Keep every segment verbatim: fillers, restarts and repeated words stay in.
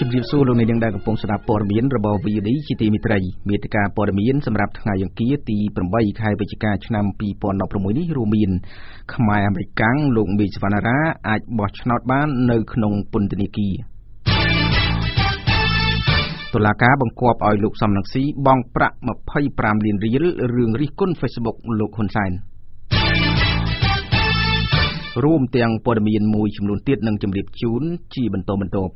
ជំរាបសួរលោកអ្នកនាងដែលកំពុងស្ដាប់ព័ត៌មានរបស់ วี โอ ดี ជាទីមេត្រីមេតិការព័ត៌មានសម្រាប់ថ្ងៃអង្គារទីeightខែវិច្ឆិកាឆ្នាំtwenty sixteenនេះរួមមានខ្មែរអាមេរិកកាំងលោកមេសវណ្ណារាអាចបោះឆ្នោតបាននៅក្នុងពន្ធនាគារតុលាការបង្គាប់ឲ្យលោកសំរងស៊ីបង់ប្រាក់twenty-fiveលានរៀលរឿងរិះគន់ Facebook លោកហ៊ុនសែនរួមទាំងព័ត៌មានមួយចំនួនទៀតនឹងជម្រាបជូនជាបន្តបន្ទាប់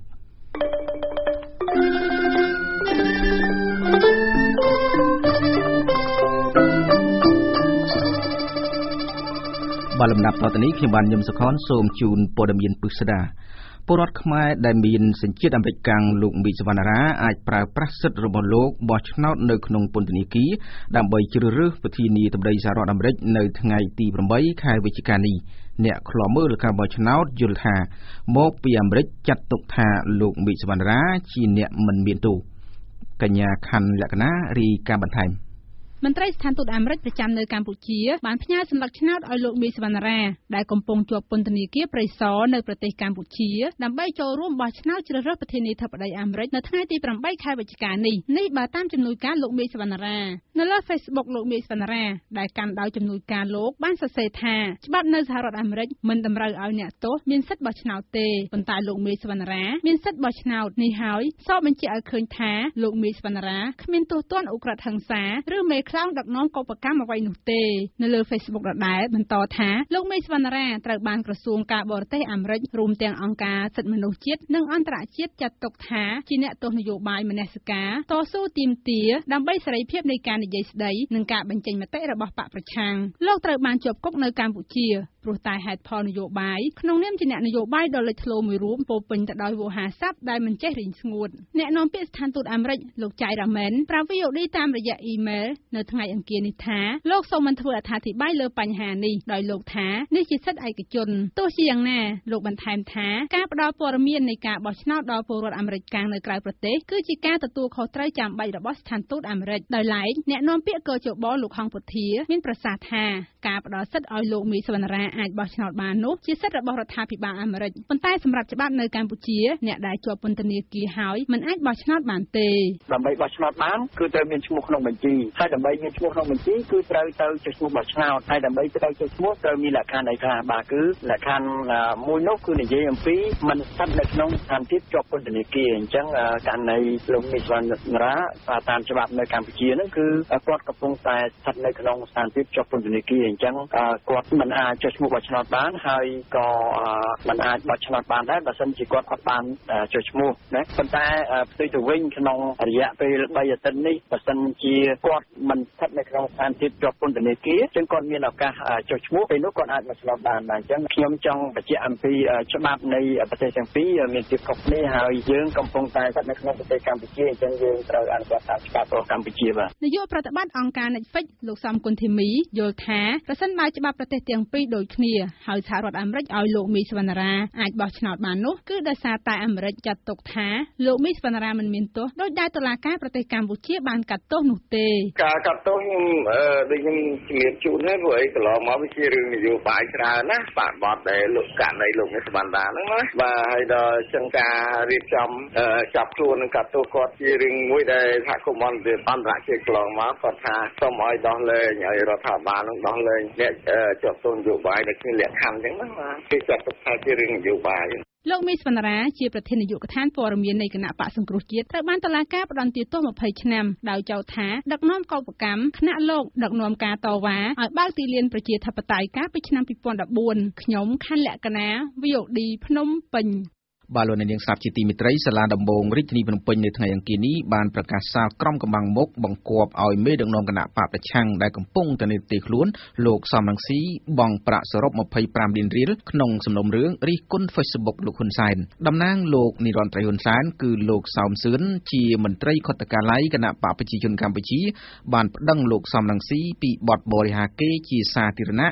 បាទលំដាប់តទៅនេះខ្ញុំបានញឹមសុខនសូមជូនព័ត៌មានពិស្ដាពលរដ្ឋខ្មែរដែលមានសញ្ជាតិអាមេរិកកាំងលោកមេសវណ្ណារាអាចប្រើប្រាស់សិទ្ធិរបស់លោកបោះឆ្នោតនៅក្នុងពន្ធនាគារដើម្បីជ្រើសរើសប្រធានាធិបតីសហរដ្ឋអាមេរិកនៅថ្ងៃទីeightខែវិច្ឆិកានេះអ្នកខ្លាំមើលការបោះឆ្នោតយល់ថាមកពីអាមេរិកចាត់ទុកថាលោកមេសវណ្ណារាជាអ្នកមិនមានទោសកញ្ញាខណ្ឌលក្ខណារីកាបន្ថែមមន្ត្រីស្ថានទូតអាមេរិកប្រចាំនៅកម្ពុជាបានផ្ញើសម្លឹកឆ្នោតឲ្យលោកមេសវណ្ណារាដែលកំពុងជាប់ពន្ធនាគារព្រៃសរនៅប្រទេសកម្ពុជាដើម្បីចូលរួមបោះឆ្នោតជ្រើសរើសប្រធានាធិបតីអាមេរិកនៅថ្ងៃទីeightខែវិច្ឆិកានេះនេះបើតាមជំនួយការលោកមេសវណ្ណារានៅលើ Facebook លោកមេសវណ្ណារាដែលកាន់ដោយជំនួយការលោកបានសរសេរថាច្បាប់នៅសហរដ្ឋអាមេរិកមិនតម្រូវឲ្យអ្នកទោសមានសិទ្ធិបោះឆ្នោតទេប៉ុន្តែលោកមេសវណ្ណារាមានសិទ្ធិបោះឆ្នោតនេះហើយសរបញ្ជាក់ឲ្យឃើញថាលោកមេសវណ្ណារាគ្មានទោសទណ្ឌឧក្រិដ្ឋហិង្សាឬមេខ្លោងដឹកនាំកុបកម្មអ្វីនោះទេនៅលើ Facebook ដដែលបន្តថាលោកមេសវណ្ណារាត្រូវបានក្រសួងការបរទេសអាមេរិករួមទាំងអង្គការសិទ្ធិមនុស្សជាតិនិងអន្តរជាតិចាត់ទុកថាជាអ្នកទោសនយោបាយមនសិការតស៊ូទាមទារដើម្បីសេរីភាពនៃការនិយាយស្ដីនិងការបញ្ចេញមតិរបស់បកប្រឆាំងលោកត្រូវបានជាប់គុកនៅកម្ពុជាព្រោះតែហេតុផលនយោបាយក្នុងនាមជាអ្នកនយោបាយដ៏លេចធ្លោមួយរូបពោពេញទៅដោយវោហារស័ព្ទដែលមិនចេះរីងស្ងួតអ្នកនាំពាក្យស្ថានទូតអាមេរិកលោកចៃរ៉ាមែនប្រាប់ วี โอ ดี តាមរយៈអ៊ីមែលនៅថ្ងៃអង្គារនេះថាលោកសូមមិនធ្វើអត្ថាធិប្បាយលើបញ្ហានេះដោយលោកថានេះជាសិទ្ធិឯកជនទោះជាយ៉ាងណាលោកបន្ថែមថាការផ្ដល់ព័ត៌មាននៃការបោះឆ្នោតដល់ពលរដ្ឋអាមេរិកកាំងនៅក្រៅប្រទេសគឺជាការទទួលខុសត្រូវចាំបាច់របស់ស្ថានទូតអាមេរិកដោយឡែកអ្នកនាំពាក្យកជបលោកហងពុធាមានប្រសាសន៍ថាការផ្ដល់សិទ្ធិឲ្យលោកមេសវណ្ណារាអាចបោះឆ្នោតបាននោះជាសិទ្ធិរបស់រដ្ឋាភិបាលអាមេរិកប៉ុន្តែសម្រាប់ច្បាប់នៅកម្ពុជាអ្នកដែលជាប់ពន្ធនាគារហើយមិនអាចបោះឆ្នោតបានទេដើម្បីបោះឆ្នោតបានគឺត្រូវមានឈ្មោះក្នុងបញ្ជីហើយដើម្បីមានឈ្មោះក្នុងបញ្ជីគឺត្រូវទៅចុះឈ្មោះបោះឆ្នោតហើយដើម្បីទៅចុះឈ្មោះត្រូវមានលក្ខខណ្ឌឯកសារបាទគឺលក្ខខណ្ឌមួយនោះគឺនិយាយអំពីមិនស្ថិតនៅក្នុងស្ថានភាពជាប់ពន្ធនាគារអញ្ចឹងករណីលោកមេសវណ្ណារាតាមច្បាប់នៅកម្ពុជាហ្នឹងគឺគាត់កំពុងតែស្ថិតនៅក្នុងស្ថានភាពជាប់ពន្ធនាគារអញ្ចឹងគាត់មិនអាចចុះឈ្មោះបោះឆ្នោតបានហើយក៏មិនអាចបោះឆ្នោតបានដែរបើសិនជាគាត់អត់បានចុះឈ្មោះណាប៉ុន្តែផ្ទុយទៅវិញក្នុងរយៈពេលthreeអាទិត្យនេះបើសិនជាគាត់មិនស្ថិតនៅក្នុងស្ថានភាពជាប់ពន្ធនាគារអញ្ចឹងគាត់មានឱកាសចុះឈ្មោះពេលនោះគាត់អាចមកឆ្លងបានដែរអញ្ចឹងខ្ញុំចង់បញ្ជាក់អំពីច្បាប់នៃប្រទេសទាំងពីរមានភាពខុសគ្នាហើយយើងកំពុងតែស្ថិតនៅក្នុងប្រទេសកម្ពុជាអញ្ចឹងយើងត្រូវអនុវត្តតាមច្បាប់របស់កម្ពុជាបាទនាយកប្រតិបត្តិអង្គការ Netflix លោកសំគុណធីមីយល់ថាប្រសិនបើច្បាប់ប្រទេសទាំងពីរដូចគ្នាហើយសហរដ្ឋអាមេរិកឲ្យលោកមេសវណ្ណារាអាចបោះឆ្នោតបាននោះគឺដោយសារតែអាមេរិកចាត់ទុកថាលោកមេសវណ្ណារាមិនមានទោសដោយដែលតុលាការប្រទេសកម្ពុជាបានកាត់ទោសនោះទេការកាត់ទោសខ្ញុំដូចខ្ញុំជំរាបជូនហើយព្រោះអីកន្លងមកវាជារឿងនយោបាយច្រើនណាបាក់បត់ដែលលោកករណីលោកមេសវណ្ណាហ្នឹងណាបាទហើយដល់ចឹងការរៀបចំចាប់ខ្លួននិងកាត់ទោសគាត់ជារឿងមួយដែលសហគមន៍អន្តរជាតិកន្លងមកគាត់ថាសូមឲ្យដោះលែងឲ្យរដ្ឋាភិបាលនឹងដោះលែងអ្នកជាប់ទោសនយោបាយដែលគ្មានលក្ខខណ្ឌចឹងណាបាទគេចាត់ទុកថាជារឿងនយោបាយលោកមេសវណ្ណារាជាប្រធាននាយកដ្ឋានព័ត៌មាននៃគណៈបកសង្គ្រោះជាតិត្រូវបានតុលាការផ្តន្ទាទោសtwentyឆ្នាំដោយចោទថាដឹកនាំកុបកម្មគណៈលោកដឹកនាំការតវ៉ាឲ្យបើកទីលានប្រជាធិបតេយ្យកាលពីឆ្នាំtwo thousand fourteenខ្ញុំខណ្ឌលក្ខណា วี โอ ดี ភ្នំពេញបាទលោកអ្នកនាងស្ដាប់ជាទីមេត្រីសាលាដំបងរាជធានីភ្នំពេញនៅថ្ងៃអង្គារនេះបានប្រកាសសាលក្រុមកម្បាំងមុខបង្គាប់ឲ្យមេដឹកនាំគណៈបកប្រឆាំងដែលកំពុងតែនិទាខ្លួនលោកសំរងស៊ីបង់ប្រាក់សរុបtwenty-fiveលានរៀលក្នុងសំណុំរឿងរិះគន់ Facebook លោកហ៊ុនសែនតំណាងលោកនិរន្តរ៍ត្រីហ៊ុនសែនគឺលោកសោមសឿនជាមន្ត្រីខុទ្ទកាល័យគណៈបកប្រជាជនកម្ពុជាបានប្តឹងលោកសំរងស៊ីពីបទបរិហាកេរជាសាធារណៈ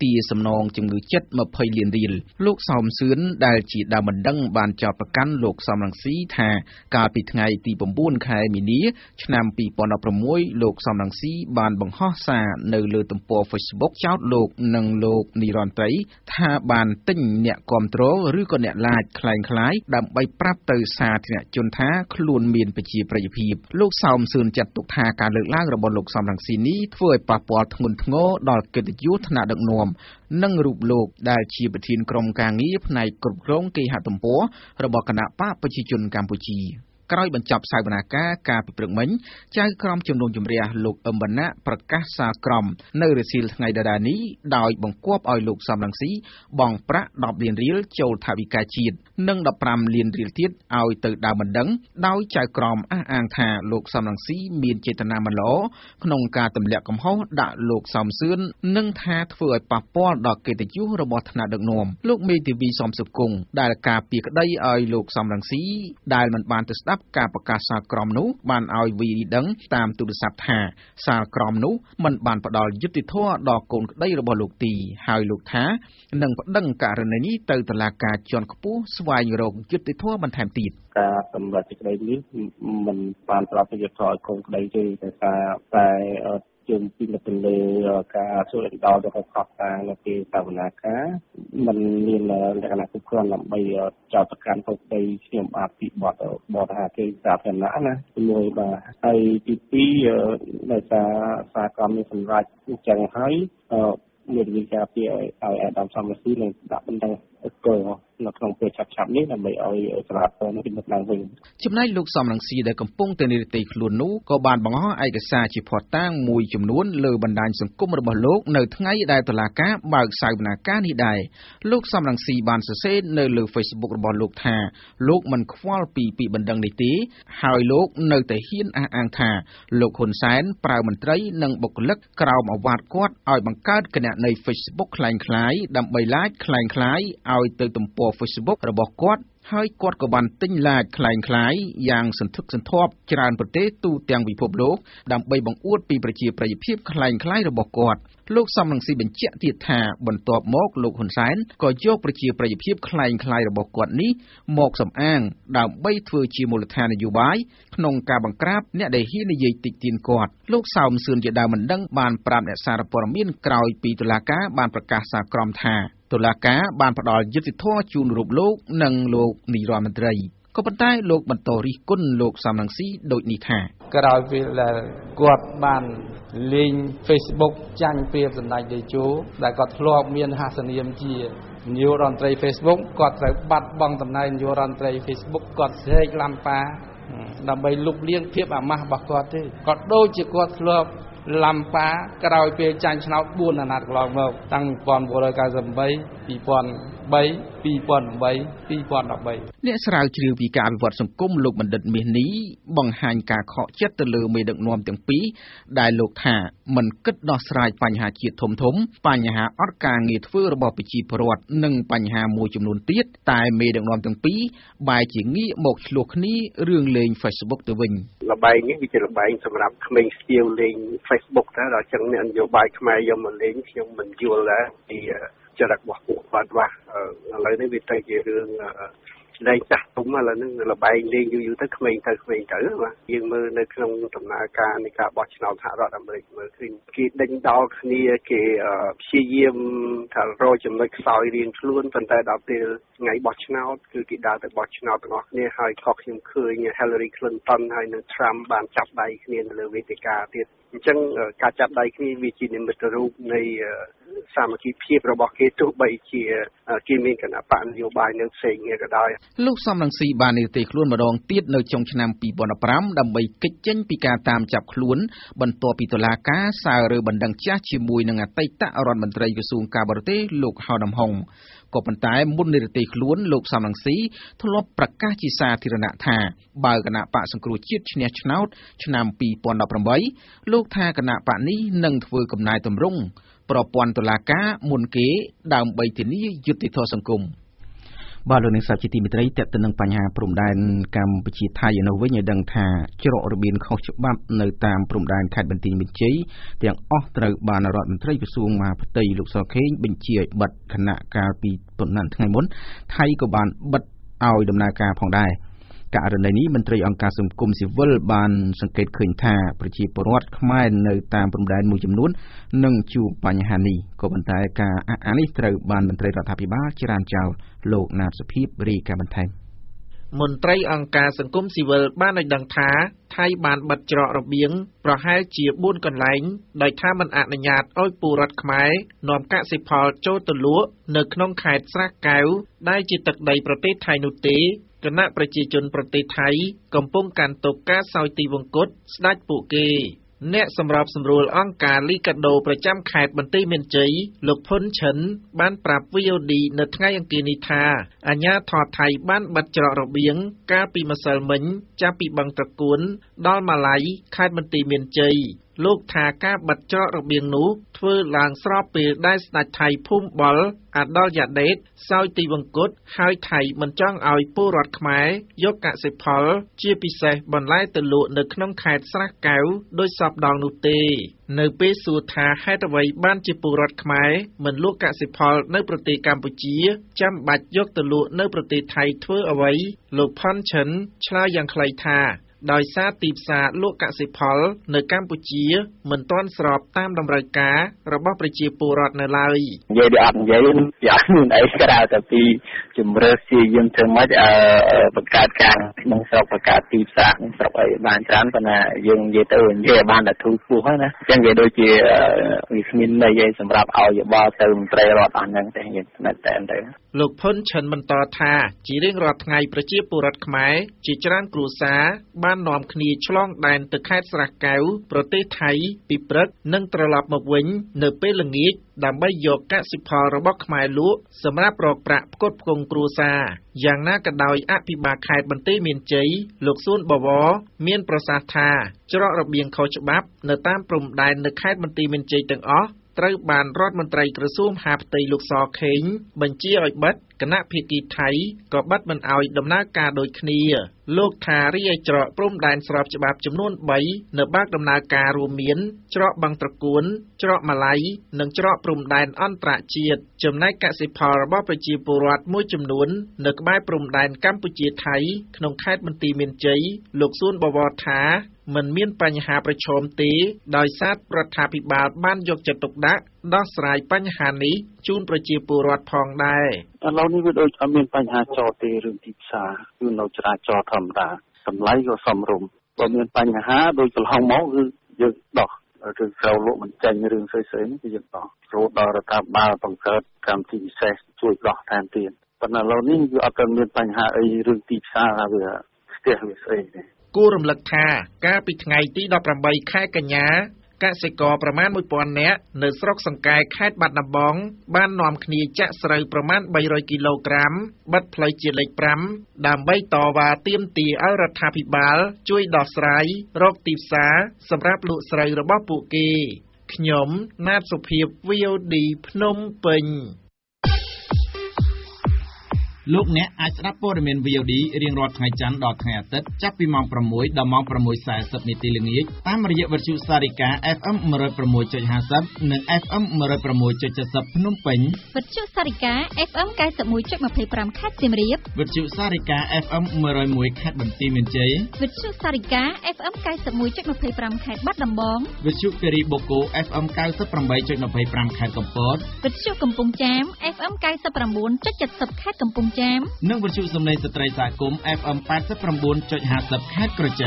ទារសំណងជំងឺចិត្តยี่สิบលានរៀលលោកសោមសឿនដែលជាដើមបណ្ដឹងបានចោទប្រកាន់លោកសំរងស៊ីថាកាលពីថ្ងៃទីchínខែមីនាឆ្នាំยี่สิบสิบหกលោកសំរងស៊ីបានបង្ហោះសារនៅលើទំព័រ Facebook ចោទលោកនិងលោកនិរន្តរីថាបានទិញអ្នកគាំទ្រឬក៏អ្នកឡាចคล้ายៗដើម្បីប្រាប់ទៅសាធារណជនថាខ្លួនមានប្រជាប្រិយភាពលោកសោមសឿនចាត់ទុកថាការលើកឡើងរបស់លោកសំរងស៊ីនេះធ្វើឲ្យប៉ះពាល់ធ្ងន់ធ្ងរដល់កិត្តិយសថ្នាក់ដឹកនាំនិងរូបលោកដែលជាប្រធានក្រុមការងារផ្នែកគ្រប់គ្រងគេហទំព័ររបស់គណៈបកប្រជាជនកម្ពុជាក្រោយបញ្ចប់សវនាការការពិព្រឹកមិញចៅក្រមជំនុំជម្រះលោកអឹមវណ្ណៈប្រកាសសាលក្រមនៅរសៀលថ្ងៃដដែលនេះដោយបង្គាប់ឲ្យលោកសំរងស៊ីបង់ប្រាក់ដប់លានរៀលចូលថវិកាជាតិនិងដប់ប្រាំលានរៀលទៀតឲ្យទៅដើមបណ្ដឹងដោយចៅក្រមអះអាងថាលោកសំរងស៊ីមានចេតនាមិនល្អក្នុងការទម្លាក់កំហុសដាក់លោកសំសឿននិងថាធ្វើឲ្យប៉ះពាល់ដល់កិត្តិយសរបស់ថ្នាក់ដឹកនាំលោកមេធាវីសំសុគង្គដែលការពារក្តីឲ្យលោកសំរងស៊ីដែលមិនបានទៅស្ដាប់ការប្រកាសសាលក្រមនោះបានឲ្យវីដឹងតាមទូរស័ព្ទថាសាលក្រមនោះមិនបានផ្ដល់យុត្តិធម៌ដល់កូនក្តីរបស់លោកទីហើយលោកថានឹងប្តឹងករណីនេះទៅតុលាការជាន់ខ្ពស់ស្វែងរកយុត្តិធម៌បន្ថែមទៀតការសម្រេចសេចក្តីនេះមិនបានប្រាប់ប្រយោជន៍ឲ្យកូនក្តីទេតែតែជើងពីទៅលើការសួរដល់របស់ខុសតានៅពេលសវនាការมันមានលក្ខណៈគ្រប់គ្រាន់ដើម្បីចោទប្រកាន់កូនក្តីខ្ញុំអាចពីបទបទថាគេសាធារណៈណាមួយបាទហើយទីពីរដោយសារសារកម្មនេះសម្រាប់អញ្ចឹងហើយមានវិការពីឲ្យអាដាមសំរងស៊ីនឹងដាក់បណ្ដឹងកោនៅក្នុងពេលឆាប់ៗនេះដើម្បីឲ្យស្រាបទៅនេះមកឡើងវិញចំណែកលោកសំរងស៊ីដែលកំពុងតែនិរតីខ្លួននោះក៏បានបង្ហោះឯកសារជាភស្តុតាងមួយចំនួនលើបណ្ដាញសង្គមរបស់លោកនៅថ្ងៃដែលតុលាការបើកសវនាការនេះដែរលោកសំរងស៊ីបានសរសេរនៅលើ Facebook របស់លោកថាលោកមិនខ្វល់ពីពីបណ្ដឹងនេះទេហើយលោកនៅតែហ៊ានអះអាងថាលោកហ៊ុនសែនប្រើមន្ត្រីនិងបុគ្គលិកក្រោមអាវ៉ាត់គាត់ឲ្យបង្កើតគណនី Facebook คล้ายៗដើម្បីឡាចคล้ายៗឲ្យទៅទំព័រ Facebook របស់គាត់ហើយគាត់ក៏បានទិញឡាចคล้ายៗយ៉ាងសន្ធឹកសន្ធាប់ច្រើនប្រទេសទូទាំងពិភពលោកដើម្បីបង្អួតពីប្រជាប្រិយភាពคล้ายៗរបស់គាត់លោកសំរងស៊ីបញ្ជាក់ទៀតថាបន្ទាប់មកលោកហ៊ុនសែនក៏យកប្រជាប្រិយភាពคล้ายៗរបស់គាត់នេះមកសំអាងដើម្បីធ្វើជាមូលដ្ឋាននយោបាយក្នុងការបង្ក្រាបអ្នកដែលហ៊ាននិយាយតិចតៀនគាត់លោកសោមសឿនជាដើមមិនដឹងបានប្រាប់អ្នកសារព័ត៌មានក្រោយពីតុលាការបានប្រកាសសាលក្រមថាតុលាការបានផ្ដល់យុត្តិធម៌ជូនរូបលោកនិងលោកនាយរដ្ឋមន្ត្រីក៏ប៉ុន្តែលោកបន្តរិះគន់លោកសំរងស៊ីដូចនេះថាក្រោយពេលដែលគាត់បានលេង Facebook ចាញ់ពីសម្ដេចតេជោដែលគាត់ធ្លាប់មានហាសនាមជានាយករដ្ឋមន្ត្រី Facebook គាត់ត្រូវបាត់បង់តំណែងនាយករដ្ឋមន្ត្រី Facebook គាត់ស្រែកឡាំប៉ាដើម្បីលុបលាងភាពអាម៉ាស់របស់គាត់ទេគាត់ដូចជាគាត់ធ្លាប់ឡាំប៉ាក្រោយពេលចាញ់ឆ្នោតbốnអាណត្តិកន្លងមកតាំងnineteen ninety-eight អ្នកស្រាវជ្រាវពីការអភិវឌ្ឍសង្គមលោកបណ្ឌិតមាសនេះបង្ហាញការខកចិត្តទៅលើមេដឹកនាំទាំងពីរដែលលោកថាមិនគិតដោះស្រាយបញ្ហាជាតិធំធំបញ្ហាអត់ការងារធ្វើរបស់ប្រជាពលរដ្ឋនិងបញ្ហាមួយចំនួនទៀតតែមេដឹកនាំទាំងពីរបែរជាងាកមកឆ្លោះគ្នារឿងលេង Facebook ទៅវិញល្បែងនេះវាជាល្បែងសម្រាប់ក្មេងស្ទាវលេង Facebook តែដល់ចឹងអ្នកនយោបាយខ្មែរយកមកលេងខ្ញុំមិនយល់ដែរពីចរិតរបស់ពួកគាត់វ៉ាឥឡូវនេះវាទៅជារឿងលេងចាស់ទុំឥឡូវនេះល្បែងលេងយូរៗទៅក្មេងទៅក្មេងទៅបាទយើងមើលនៅក្នុងដំណើរការនៃការបោះឆ្នោតសហរដ្ឋអាមេរិកមើលឃើញគេដេញដោលគ្នាគេព្យាយាមថារកចំណុចខ្សោយរៀងខ្លួនប៉ុន្តែដល់ពេលថ្ងៃបោះឆ្នោតគឺគេដើរទៅបោះឆ្នោតទាំងអស់គ្នាហើយក៏ខ្ញុំឃើញ Hillary Clinton ហើយនិង Trump បានចាប់ដៃគ្នានៅលើវេទិកាទៀតអញ្ចឹងការចាប់ដៃគ្នាវាជានិមិត្តរូបនៃសាមគ្គីភាពរបស់គេទោះបីជាគេមានគណៈបកនយោបាយនៅផ្សេងគ្នាក៏ដោយលោកសំរងស៊ីបាននិយាយខ្លួនម្ដងទៀតនៅចុងឆ្នាំtwo thousand fiveដើម្បីគេចចេញពីការតាមចាប់ខ្លួនបន្ទាប់ពីតុលាការសាររើបណ្ដឹងចាស់ជាមួយនឹងអតីតរដ្ឋមន្ត្រីក្រសួងការបរទេសលោកហៅដំហុងក៏ប៉ុន្តែមុននិរទេសខ្លួនលោកសំរងស៊ីធ្លាប់ប្រកាសជាសាធារណៈថាបើគណៈបកសង្គ្រោះជាតិឈ្នះឆ្នោតឆ្នាំtwo thousand eighteenលោកថាគណៈបកនេះនឹងធ្វើកំណែទម្រង់ប្រព័ន្ធតុលាការមុនគេដើម្បីធានាយុត្តិធម៌សង្គមបាទលោកអ្នកសាជាទីមេត្រីតេតទៅនឹងបញ្ហាព្រំដែនកម្ពុជាថៃនៅវិញឲ្យដឹងថាច្រករបៀងខុសច្បាប់នៅតាមព្រំដែនខេត្តបន្ទាយមានជ័យទាំងអស់ត្រូវបានរដ្ឋមន្ត្រីក្រសួងមហាផ្ទៃលោកសខេងបញ្ជាឲ្យបិទគណៈកាលពីប៉ុន្មានថ្ងៃមុនថៃក៏បានបិទឲ្យដំណើរការផងដែរករណីនេះមន្ត្រីអង្គការសង្គមស៊ីវិលបានសង្កេតឃើញថាប្រជាពលរដ្ឋខ្មែរនៅតាមព្រំដែនមួយចំនួននឹងជួបបញ្ហានេះក៏ប៉ុន្តែការអះអាងនេះត្រូវបានមន្ត្រីរដ្ឋាភិបាលច្រានចោលលោកណាតសុភីបរាយការណ៍បន្ថែមមន្ត្រីអង្គការសង្គមស៊ីវិលបានឲ្យដឹងថាថៃបានបិទច្រករបៀងប្រហែលជាបួនកន្លែងដោយថាមិនអនុញ្ញាតឲ្យពលរដ្ឋខ្មែរនាំកសិផលចូលទៅលក់នៅក្នុងខេត្តស្រះកែវដែលជាទឹកដីប្រទេសថៃនោះទេគណៈប្រជាជនប្រទេសថៃកំពុងកាន់ទុក្ខការសោយទីវង្គតស្ដេចពួកគេអ្នកសម្របសម្រួលអង្គការលីកាដូប្រចាំខេត្តបន្ទាយមានជ័យលោកផុនឈិនបានប្រាប់ វី អូ ឌី នៅថ្ងៃអង្គារនេះថាអាជ្ញាធរថៃបានបិទច្រករបៀងកាលពីម្សិលមិញចាប់ពីបឹងត្រកួនដល់ម៉ាឡៃខេត្តបន្ទាយមានជ័យលោកថាការបិទច្រករបៀងនោះធ្វើឡើងស្របពេលដែលស្ដេចថៃភូមិបុលអាដលយ៉ាដេតសោយទីវង្គតហើយថៃមិនចង់ឲ្យពលរដ្ឋខ្មែរយកកសិផលជាពិសេសបន្លែទៅលក់នៅក្នុងខេត្តស្រះកែវដោយសពដងនោះទេនៅពេលសួរថាហេតុអ្វីបានជាពលរដ្ឋខ្មែរមិនលក់កសិផលនៅប្រទេសកម្ពុជាចាំបាច់យកទៅលក់នៅប្រទេសថៃធ្វើអ្វីលោកផាន់ឈិនឆ្លើយយ៉ាងខ្លីថាដោយសារទីផ្សារលក់កសិផលនៅកម្ពុជាមិនទាន់ស្របតាមតម្រូវការរបស់ប្រជាពលរដ្ឋនៅឡើយនិយាយអត់និយាយយ៉ាមានអីក្រៅតែពីជំរឿសជាយើងធ្វើម៉េចអឺបង្កើតការក្នុងស្រុកបង្កើតទីផ្សារក្នុងស្រុកឲ្យបានច្រើនប៉ុន្តែយើងនិយាយទៅនិយាយបានតែធូរពោះហ្នឹងណាអញ្ចឹងនិយាយដូចជាវាគ្មានន័យឯសម្រាប់ឲ្យយោបល់ទៅមន្ត្រីរដ្ឋអស់ហ្នឹងតែយើងស្និទ្ធតែទៅលោកផុនឈិនបន្តថាជារៀងរាល់ថ្ងៃប្រជាពលរដ្ឋខ្មែរជាច្រើនគ្រួសារបាននាំគ្នាឆ្លងដែនទៅខេត្តស្រះកែវប្រទេសថៃពីព្រឹកនិងត្រឡប់មកវិញនៅពេលល្ងាចដើម្បីយកកសិផលរបស់ខ្មែរលក់សម្រាប់រកប្រាក់ផ្គត់ផ្គង់គ្រួសារយ៉ាងណាក៏ដោយអភិបាលខេត្តបន្ទាយមានជ័យលោកសួនបវរមានប្រសាសន៍ថាច្រករបៀងខុសច្បាប់នៅតាមព្រំដែននៅខេត្តបន្ទាយមានជ័យទាំងអស់ត្រូវបានរដ្ឋមន្ត្រីក្រសួងមហាផ្ទៃលោកសខេងបញ្ជាឲ្យបិទគណៈភាគីថៃក៏បិទមិនឲ្យដំណើរការដូចគ្នាលោកថារីឯច្រកព្រំដែនស្របច្បាប់ចំនួនបីនៅបើកដំណើរការរួមមានច្រកបឹងត្រកួនច្រកម៉ាឡៃនិងច្រកព្រំដែនអន្តរជាតិចំណែកកសិផលរបស់ប្រជាពលរដ្ឋមួយចំនួននៅក្បែរព្រំដែនកម្ពុជាថៃក្នុងខេត្តបន្ទាយមានជ័យលោកសួនបវរថាមិនមានបញ្ហាប្រឈមទេដោយសាររដ្ឋាភិបាលបានយកចិត្តទុកដាក់ដោះស្រាយបញ្ហានេះជូនប្រជាពលរដ្ឋផងដែរឥឡូវនេះវាដូចអត់មានបញ្ហាចោលទេរឿងទីផ្សារគឺនៅចរាចរណ៍ធម្មតាតម្លៃក៏សមរម្យបើមានបញ្ហាដូចកន្លងមកគឺយើងដោះឬក្រៅលក់មិនចាញ់រឿងផ្សេងៗនេះគឺយើងដោះរហូតដល់រដ្ឋាភិបាលបង្កើតកម្មវិធីពិសេសជួយដោះថែមទៀតប៉ុន្តែឥឡូវនេះគឺអត់ទាន់មានបញ្ហាអីរឿងទីផ្សារថាវាស្ទះវាស្អីទេគួររំលឹកថាកាលពីថ្ងៃទីដប់ប្រាំបីខែកញ្ញាកសិករប្រមាណមួយពាន់នាក់នៅស្រុកសង្កែខេត្តបាត់ដំបងបាននាំគ្នាចាក់ស្រូវប្រមាណបីរយគីឡូក្រាមបិទផ្លូវជាតិលេខប្រាំដើម្បីតវ៉ាទាមទារឲ្យរដ្ឋាភិបាលជួយដោះស្រាយរកទីផ្សារសម្រាប់លក់ស្រូវរបស់ពួកគេខ្ញុំណាតសុភីប វី អូ ឌី ភ្នំពេញលោកអ្នកអាចស្ដាប់ព័ត៌មាន វី អូ ឌី រៀងរាល់ថ្ងៃច័ន្ទដល់ថ្ងៃអាទិត្យចាប់ពីម៉ោងប្រាំមួយ ដល់ម៉ោងប្រាំមួយសែសិបនាទីល្ងាចតាមរយៈវិទ្យុសារិកា អេફ អេម một không sáu chấm hai không និង អេហ្វ អេម một không sáu chấm bảy không ភ្នំពេញវិទ្យុសារិកា អេហ្វ អេម chín mươi mốt chấm hai mươi lăm ខេត្តសៀមរាបវិទ្យុសារិកា អេហ្វ អេម một không một ខេត្តបន្ទាយមានជ័យវិទ្យុសារិកា អេហ្វ អេម chín mươi mốt chấm hai mươi lăm ខេត្តបាត់ដំបងវិទ្យុគិរីបូកូ អេហ្វ អេម chín mươi tám chấm hai mươi lăm ខេត្តកំពតវិទ្យុកំពង់ចាម អេហ្វ អេម chín mươi chín chấm bảy không ខេត្តកំពង់ចាមនិងវិទ្យុសំឡេងស្ត្រីសហគមន៍ អេហ្វ អេម 八十九chấm hai mươi ខេត្តក្រចេះ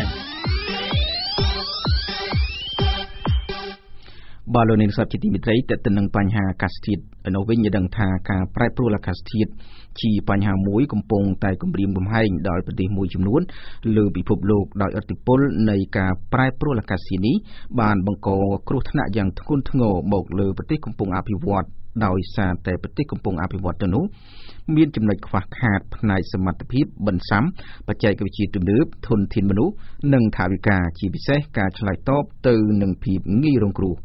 បាទលោកនាងស្ដាប់ជាទីមេត្រីតើទៅនឹងបញ្ហាអាកាសធាតុនៅវិញយើងដឹងថាការប្រែប្រួលអាកាសធាតុជាបញ្ហាមួយកំពុងតែគំរាមកំហែងដល់ប្រទេសមួយចំនួនលើពិភពលោកដោយឥទ្ធិពលនៃការប្រែប្រួលអាកាសធាតុនេះបានបង្កគ្រោះថ្នាក់យ៉ាងធ្ងន់ធ្ងរមកលើប្រទេសកំពុងអភិវឌ្ឍដោយសារតែប្រទេសកំពុងអភិវឌ្ឍទៅនោះមានចំណុចខ្វះខាតផ្នែកសមត្ថភាពបន្ស៊ាំបច្ចេកវិទ្យាទំនើបធនធានមនុស្សនិងថវិកាជាពិសេសការឆ្លើយតបទៅនឹងភាពងាយរងគ្រោះ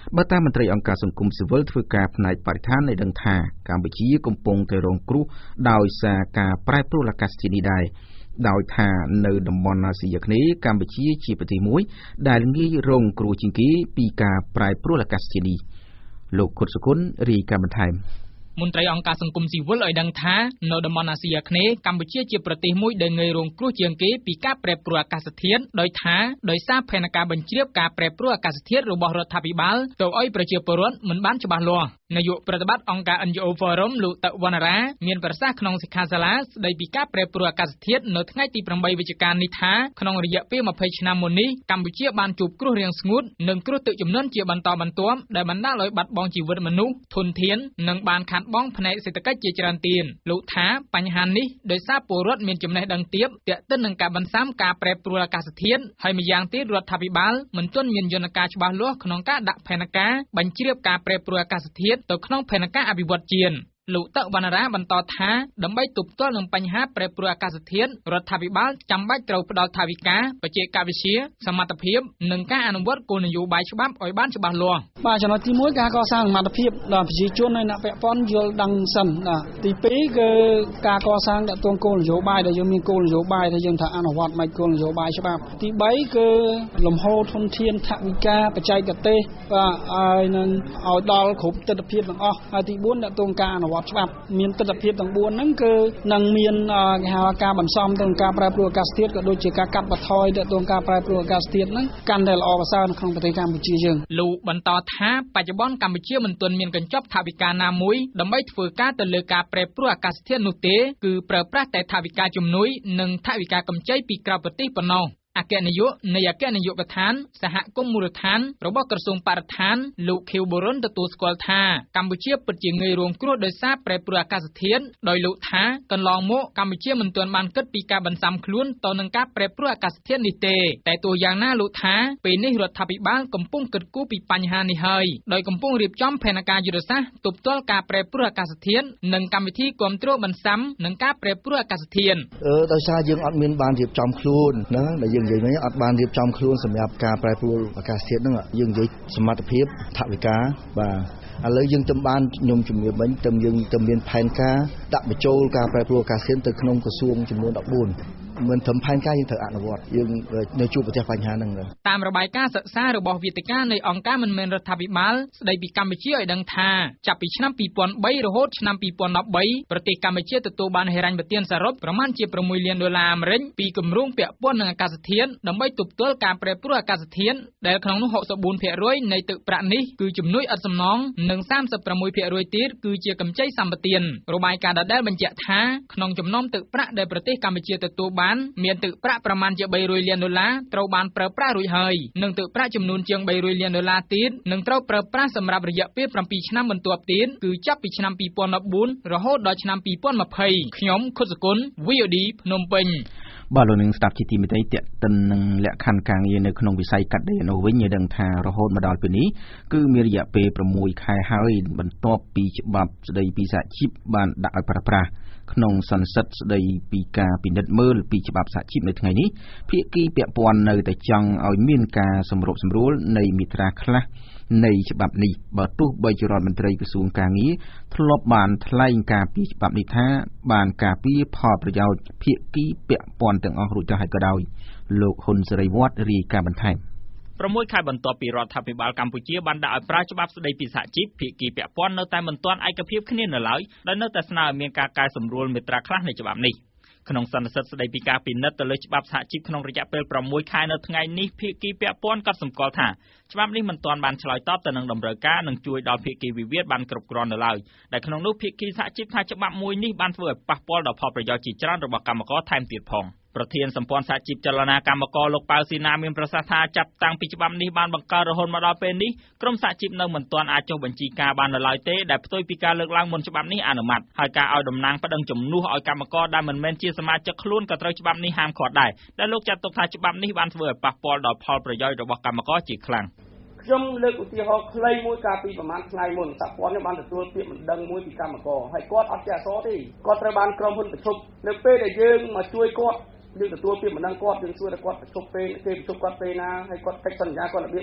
បើតាមមន្ត្រីអង្គការសង្គមស៊ីវិលធ្វើការផ្នែកបរិស្ថានបានដឹងថាកម្ពុជាកំពុងតែរងគ្រោះដោយសារការប្រែប្រួលអាកាសធាតុនេះដែរដោយថានៅតំបន់អាស៊ីអាគ្នេយ៍កម្ពុជាជាប្រទេសមួយដែលងាយរងគ្រោះជាងគេពីការប្រែប្រួលអាកាសធាតុនេះលោកខុតសុគន្ធរាយការណ៍បន្ថែមមន្ត្រីអង្គការសង្គមស៊ីវិលឲ្យដឹងថានៅតំបន់អាស៊ីអាគ្នេយ៍កម្ពុជាជាប្រទេសមួយដែលងាយរងគ្រោះជាងគេពីការប្រែប្រួលអាកាសធាតុដោយថាដោយសារផែនការបញ្ជ្រាបការប្រែប្រួលអាកាសធាតុរបស់រដ្ឋាភិបាលទៅឲ្យប្រជាពលរដ្ឋមិនបានច្បាស់លាស់នាយកប្រតិបត្តិអង្គការ N G O Forum លោកតវណ្ណរាមានប្រសាសន៍ក្នុងសិក្ខាសាលាស្ដីពីការប្រែប្រួលអាកាសធាតុនៅថ្ងៃទីប្រាំបីវិច្ឆិកានេះថាក្នុងរយៈពេលម្ភៃឆ្នាំមុននេះកម្ពុជាបានជួបគ្រោះរាំងស្ងួតនិងគ្រោះទឹកជំនន់ជាបន្តបន្ទាប់ដែលបណ្ដាលឲ្យបាត់បង់ជីវិតមនុស្សធនធាននិងបានខាតបង់ផ្នែកសេដ្ឋកិច្ចជាច្រើនទានលោកថាបញ្ហានេះដោយសារពលរដ្ឋមានចំណេះដឹងទាបទាក់ទិននឹងការបន្សាំការប្រែប្រួលអាកាសធាតុហើយម្យ៉ាងទៀតរដ្ឋាភិបាលមិនទាន់មានយន្តការច្បាស់លាស់ក្នុងការដាក់ផែនការបញ្ជ្រាបការប្រែប្រួលអាកាសធាតុទៅក្នុងផែនការអភិវឌ្ឍជាតិលោកតវណ្ណរាបន្តថាដើម្បីទប់ទល់នឹងបញ្ហាប្រែប្រួលអាកាសធាតុរដ្ឋាភិបាលចាំបាច់ត្រូវផ្ដល់ថវិកាបច្ចេកវិទ្យាសមត្ថភាពនិងការអនុវត្តគោលនយោបាយច្បាប់ឲ្យបានច្បាស់លាស់បាទចំណុចទីមួយការកសាងសមត្ថភាពដល់ប្រជាជនហើយអ្នកពាក់ព័ន្ធយល់ដឹងសិនណាទីពីរគឺការកសាងដាក់ទងគោលនយោបាយដែលយើងមានគោលនយោបាយដែលយើងថាអនុវត្តមិនគោលនយោបាយច្បាប់ទីបីគឺលំហូរធនធានថវិកាបច្ចេកទេសបាទហើយនឹងឲ្យដល់គ្រប់ទិដ្ឋភាពទាំងអស់ហើយទីបួនដាក់ទងការអនុវត្តច្បាប់មានទិដ្ឋភាពទាំងបួនហ្នឹងគឺនឹងមានគេហៅការបន្សំទៅនឹងការប្រែប្រួលអាកាសធាតុក៏ដូចជាការកាត់បន្ថយទៅនឹងការប្រែប្រួលអាកាសធាតុហ្នឹងកាន់តែល្អប្រសើរនៅក្នុងប្រទេសកម្ពុជាយើងលោកបន្តថាបច្ចុប្បន្នកម្ពុជាមិនទាន់មានកញ្ចប់ថវិកាណាមួយដើម្បីធ្វើការទៅលើការប្រែប្រួលអាកាសធាតុនោះទេគឺប្រើប្រាស់តែថវិកាជំនួយនិងថវិកាកម្ចីពីក្រៅប្រទេសប៉ុណ្ណោះអគ្គនាយកនៃអគ្គនាយកដ្ឋានសហគមន៍មូលដ្ឋានរបស់ក្រសួងបរិស្ថានលោកខៀវប៊ុរុនទទួលស្គាល់ថាកម្ពុជាពិតជាងាយរងគ្រោះដោយសារប្រែប្រួលអាកាសធាតុដោយលោកថាកន្លងមកកម្ពុជាមិនទាន់បានគិតពីការបន្សាំខ្លួនទៅនឹងការប្រែប្រួលអាកាសធាតុនេះទេតែទោះយ៉ាងណាលោកថាពេលនេះរដ្ឋាភិបាលកំពុងគិតគូរពីបញ្ហានេះហើយដោយកំពុងរៀបចំផែនការយុទ្ធសាស្ត្រទប់ទល់ការប្រែប្រួលអាកាសធាតុនិងកម្មវិធីគាំទ្របន្សាំនឹងការប្រែប្រួលអាកាសធាតុអឺដោយសារយើងអត់មានបានរៀបចំខ្លួនណាដែលយើងនិយាយវិញអត់បានរៀបចំខ្លួនសម្រាប់ការប្រែប្រួលអាកាសធាតុហ្នឹងយើងនិយាយសមត្ថភាពថវិកាបាទឥឡូវយើងទៅបានខ្ញុំជំរាបវិញទៅយើងទៅមានផែនការដាក់បញ្ចូលការប្រែប្រួលអាកាសធាតុទៅក្នុងក្រសួងចំនួនដប់បួនមិនត្រឹមផែនការយើងត្រូវអនុវត្តយើងនៅជួបប្រទះបញ្ហាហ្នឹងតាមរបាយការណ៍សិក្សារបស់វេទិកានៃអង្គការមិនមែនរដ្ឋាភិបាលស្ដីពីកម្ពុជាឲ្យដឹងថាចាប់ពីឆ្នាំពីរពាន់បីរហូតឆ្នាំពីរពាន់ដប់បីប្រទេសកម្ពុជាទទួលបានហិរញ្ញប្បទានសរុបប្រមាណជាប្រាំមួយលានដុល្លារអាមេរិកពីគម្រោងពាក់ព័ន្ធនឹងអាកាសធាតុដើម្បីទប់ទល់ការប្រែប្រួលអាកាសធាតុដែលក្នុងនោះហុកសិបបួនភាគរយនៃទឹកប្រាក់នេះគឺជំនួយឥតសំណងនិងសាមសិបប្រាំមួយភាគរយទៀតគឺជាកម្ចីសម្បទានរបាយការណ៍ដដែលបញ្ជាក់ថាក្នុងចំណោមទឹកប្រាក់ដែលប្រទេសកម្ពុជាទទួលបានមានទឹកប្រាក់ប្រមាណជាបីរយលានដុល្លារត្រូវបានប្រើប្រាស់រួចហើយនិងទឹកប្រាក់ចំនួនជាងបីរយលានដុល្លារទៀតនឹងត្រូវប្រើប្រាស់សម្រាប់រយៈពេលប្រាំពីរឆ្នាំបន្ទាប់ទៀតគឺចាប់ពីឆ្នាំពីរពាន់ដប់បួនរហូតដល់ឆ្នាំពីរពាន់ម្ភៃខ្ញុំខុតសគុណ V O D ភ្នំពេញបាទលោកនឹងស្ដាប់ជាទីមេត្រីតេតិននឹងលក្ខខណ្ឌការងារនៅក្នុងវិស័យកាត់ដេរនោះវិញឲ្យដឹងថារហូតមកដល់ពេលនេះគឺមានរយៈពេលប្រាំមួយខែហើយបន្ទាប់ពីច្បាប់ស្ដីពីសហជីពបានដាក់ឲ្យប្រើប្រាស់ក្នុងសន្និសីទស្ដីពីការពិនិត្យមើលពីច្បាប់សហជីពនៅថ្ងៃនេះភាគីពាក់ព័ន្ធនៅតែចង់ឲ្យមានការសម្របសម្រួលនៃមាត្រាខ្លះនៃច្បាប់នេះបើទោះបីជារដ្ឋមន្ត្រីក្រសួងកាងារធ្លាប់បានថ្លែងការពីច្បាប់នេះថាបានការពីផលប្រយោជន៍ភាគីពាក់ព័ន្ធទាំងអស់រួចទៅហើយក៏ដោយលោកហ៊ុនសេរីវត្តរាយការណ៍បន្ថែមប្រាំមួយខែបន្ទាប់ពីរដ្ឋាភិបាលកម្ពុជាបានដាក់ឲ្យប្រើច្បាប់ស្ដីពីសហជីពភាគីពាក់ព័ន្ធនៅតែមិនទាន់ឯកភាពគ្នានៅឡើយដោយនៅតែស្នើឲ្យមានការកែសម្រួលមាត្រាខ្លះនៃច្បាប់នេះក្នុងសន្និសីទស្ដីពីការពិនិត្យទៅលើច្បាប់សហជីពក្នុងរយៈពេលប្រាំមួយខែនៅថ្ងៃនេះភាគីពាក់ព័ន្ធក៏សម្គាល់ថាច្បាប់នេះមិនទាន់បានឆ្លើយតបទៅនឹងតម្រូវការនិងជួយដល់ភាគីវិវាទបានគ្រប់គ្រាន់នៅឡើយដែលក្នុងនោះភាគីសហជីពថាច្បាប់មួយនេះបានធ្វើឲ្យប៉ះពាល់ដល់ផលប្រយោជន៍ជាច្រើនរបស់កម្មករថែមទៀតផងប្រធានសម្ព័ន្ធសហជីពចលនាកម្មករលោកប៉ៅស៊ីណាមានប្រសាសន៍ថាចាប់តាំងពីច្បាប់នេះបានបង្កើតរហូតមកដល់ពេលនេះក្រុមសហជីពនៅមិនទាន់អាចចុះបញ្ជីការបាននៅឡើយទេដែលផ្ទុយពីការលើកឡើងមុនច្បាប់នេះអនុម័តហើយការឲ្យតំណាងប្តឹងជំនួសឲ្យកម្មករដែលមិនមែនជាសមាជិកខ្លួនក៏ត្រូវច្បាប់នេះហាមឃាត់ដែរដែលលោកចាត់ទុកថាច្បាប់នេះបានធ្វើឲ្យប៉ះពាល់ដល់ផលប្រយោជន៍របស់កម្មករជាខ្លាំងខ្ញុំលើកឧទាហរណ៍ខ្លីមួយកាលពីប្រហែលថ្ងៃមុនសហព័ន្ធនេះបានទទួលពាក្យបណ្ដឹងមួយពីកម្មករហើយគាត់អត់ជាអសរទេគាត់ត្រូវបានក្រុមហ៊ុនប្រជុំនៅពេលដែលយើងមកជួយគាត់យើងទទួលពាក្យបណ្ដឹងគាត់យើងសួរតែគាត់ប្រជុំពេលគេប្រជុំគាត់ពេលណាហើយគាត់កិច្ចសន្យាគាត់របៀបម៉េច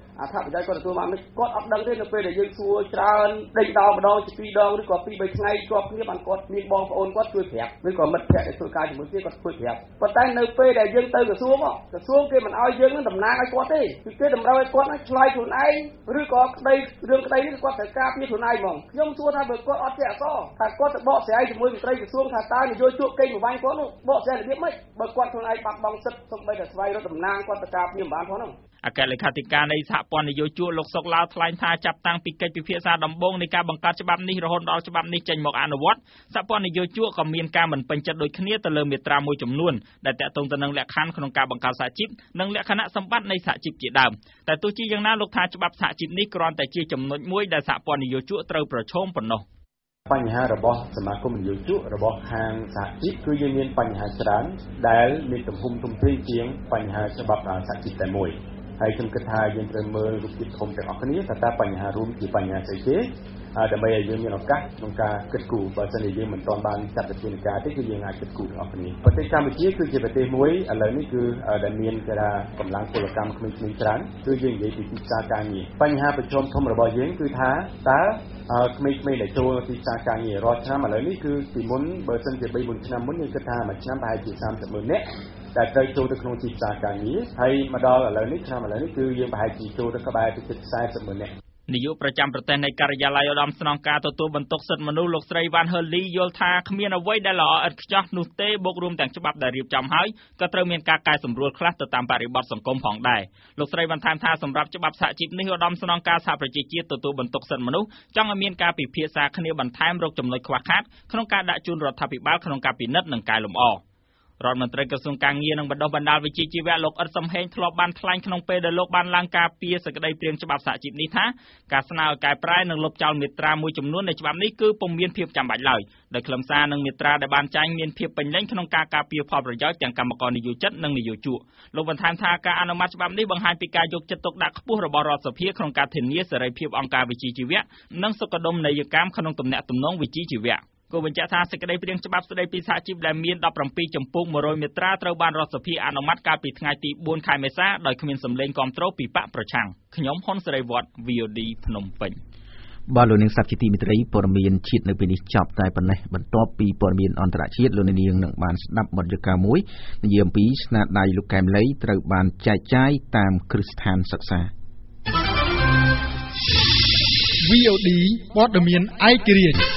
អត្ថប្រយោជន៍គាត់ទទួលបានមិនគាត់អត់ដឹងទេនៅពេលដែលយើងសួរច្រើនដេញដោលម្ដងជាពីរដងឬក៏ពីរបីថ្ងៃជាប់គ្នាបានគាត់មានបងប្អូនគាត់ជួយប្រាប់ឬក៏មិត្តភក្តិដែលធ្វើការជាមួយគ្នាគាត់ជួយប្រាប់ប៉ុន្តែនៅពេលដែលយើងទៅក្រសួងក្រសួងគេមិនអោយយើងនឹងតំណាងឲ្យគាត់ទេគឺគេតម្រូវឲ្យគាត់ឆ្លើយខ្លួនឯងឬក៏ក្តីរឿងក្តីនេះគាត់ត្រូវការពីខ្លួនឯងហ្មងខ្ញុំសួរថាបើគាត់អត់ចេះអក្សរថាគាត់ទៅបកស្រាយជាមួយមន្ត្រីក្រសួងថាតើនយោជកកេងប្រវ័ញ្ចគាត់នោះបកស្រាយរបៀបម៉េចបើគាត់ខ្លួនឯងបាត់បង់សិទ្ធិសូម្បីតែស្វែងរកតំណាងគាត់ទៅការពីមិនបានផងនោះអគ្គលេខាធិការនៃសហព័ន្ធនយោជកលោកសុកឡាវថ្លែងថាចាប់តាំងពីកិច្ចពិភាក្សាដំបូងនៃការបង្កើតច្បាប់នេះរហូតដល់ច្បាប់នេះចេញមកអនុវត្តសហព័ន្ធនយោជកក៏មានការមិនពេញចិត្តដូចគ្នាទៅលើមាត្រាមួយចំនួនដែលតាក់ទងទៅនឹងលក្ខខណ្ឌក្នុងការបង្កើតសហជីពនិងលក្ខណៈសម្បត្តិនៃសហជីពជាដើមតែទោះជាយ៉ាងណាលោកថាច្បាប់សហជីពនេះគ្រាន់តែជាចំណុចមួយដែលសហព័ន្ធនយោជកត្រូវប្រឈមប៉ុណ្ណោះបញ្ហារបស់សមាគមនយោជករបស់ខាងសហជីពគឺយើងមានបញ្ហាច្រើនដែលមានទំហំធំធេងជាងបញ្ហាច្បាប់សហជីពតែមួយហើយខ្ញុំគិតថាយើងត្រូវមើលរូបភាពធំទាំងអស់គ្នាថាតើបញ្ហារួមជាបញ្ហាស្អីទេដើម្បីឲ្យយើងមានឱកាសក្នុងការគិតគូរបើមិនយើងមិនទាន់បានចាត់វិធានការទេគឺយើងអាចគិតគូរទាំងអស់គ្នាប្រទេសកម្ពុជាគឺជាប្រទេសមួយឥឡូវនេះគឺដែលមានគេថាកម្លាំងពលកម្មក្មេងៗច្រើនគឺយើងនិយាយពីទីផ្សារការងារបញ្ហាប្រឈមធំរបស់យើងគឺថាតើក្មេងៗដែលចូលទីផ្សារការងាររាល់ឆ្នាំឥឡូវនេះគឺពីមុនបើសិនជាបីបួនឆ្នាំមុនយើងគិតថាមួយឆ្នាំប្រហែលជាសាមសិបម៉ឺននាក់ដែលត្រូវចូលទៅក្នុងទីផ្សារការងារហើយមកដល់ឥឡូវនេះឆ្នាំឥឡូវនេះគឺយើងប្រហែលជាចូលទៅក្បែរទៅជិតខ្សែសិបម៉ឺននាក់នាយកប្រចាំប្រទេសនៃការិយាល័យឧត្តមស្នងការទទួលបន្ទុកសិទ្ធិមនុស្សលោកស្រីវ៉ាន់ហឺលីយល់ថាគ្មានអ្វីដែលល្អឥតខ្ចោះនោះទេបូករួមទាំងច្បាប់ដែលរៀបចំហើយក៏ត្រូវមានការកែសម្រួលខ្លះទៅតាមបរិបទសង្គមផងដែរលោកស្រីបានថែមថាសម្រាប់ច្បាប់សហជីពនេះឧត្តមស្នងការសហប្រជាជាតិទទួលបន្ទុកសិទ្ធិមនុស្សចង់ឲ្យមានការពិភាក្សាគ្នាបន្ថែមរកចំណុចខ្វះខាតក្នុងការដាក់ជូនរដ្ឋាភិបាលក្នុងការពិនិត្យនិងកែលម្អរដ្ឋមន្ត្រីក្រសួងការងារនិងបណ្ដុះបណ្ដាលវិជ្ជាជីវៈលោកអ៊ិតសំហេងធ្លាប់បានថ្លែងក្នុងពេលដែលលោកបានឡើងការពីសេចក្តីព្រាងច្បាប់សហជីពនេះថាការស្នើឲ្យកែប្រែនិងលុបចោលមាត្រាមួយចំនួននៃច្បាប់នេះគឺពុំមានភាពចាំបាច់ឡើយដោយខ្លឹមសារនិងមាត្រាដែលបានចែងមានភាពពេញលេញក្នុងការការពារផលប្រយោជន៍ទាំងកម្មករនិយោជិតនិងនិយោជកលោកបន្ថែមថាការអនុម័តច្បាប់នេះបង្ហាញពីការយកចិត្តទុកដាក់ខ្ពស់របស់រដ្ឋសភាក្នុងការធានាសេរីភាពអង្គការវិជ្ជាជីវៈនិងសុខដុមនីយកម្មក្នុងទំនាក់ទំនងវិជ្ជាជីវៈគូបញ្ជាក់ថាសេចក្តីព្រាងច្បាប់ស្តីពីសហជីពដែលមានដប់ប្រាំពីរចំពោះមួយរយមាត្រាត្រូវបានរដ្ឋសភាអនុម័តកាលពីថ្ងៃទីបួនខែមេសាដោយគ្មានសម្លេងគាំទ្រពីបកប្រឆាំងខ្ញុំហ៊ុនសេរីវត្ត វី អូ ឌី ភ្នំពេញបាទលោកនាងស្ដាប់ជាទីមេត្រីព័ត៌មានជាតិនៅពេលនេះចប់តែប៉ុណ្ណេះបន្ទាប់ពីព័ត៌មានអន្តរជាតិលោកនាងនឹងបានស្ដាប់បទយកាមួយនិយាយអំពីស្នាដៃលោកកែមលីត្រូវបានចែកចាយតាមគ្រឹះស្ថានសិក្សាវី អូ ឌី ព័ត៌មានឯករាជ្យ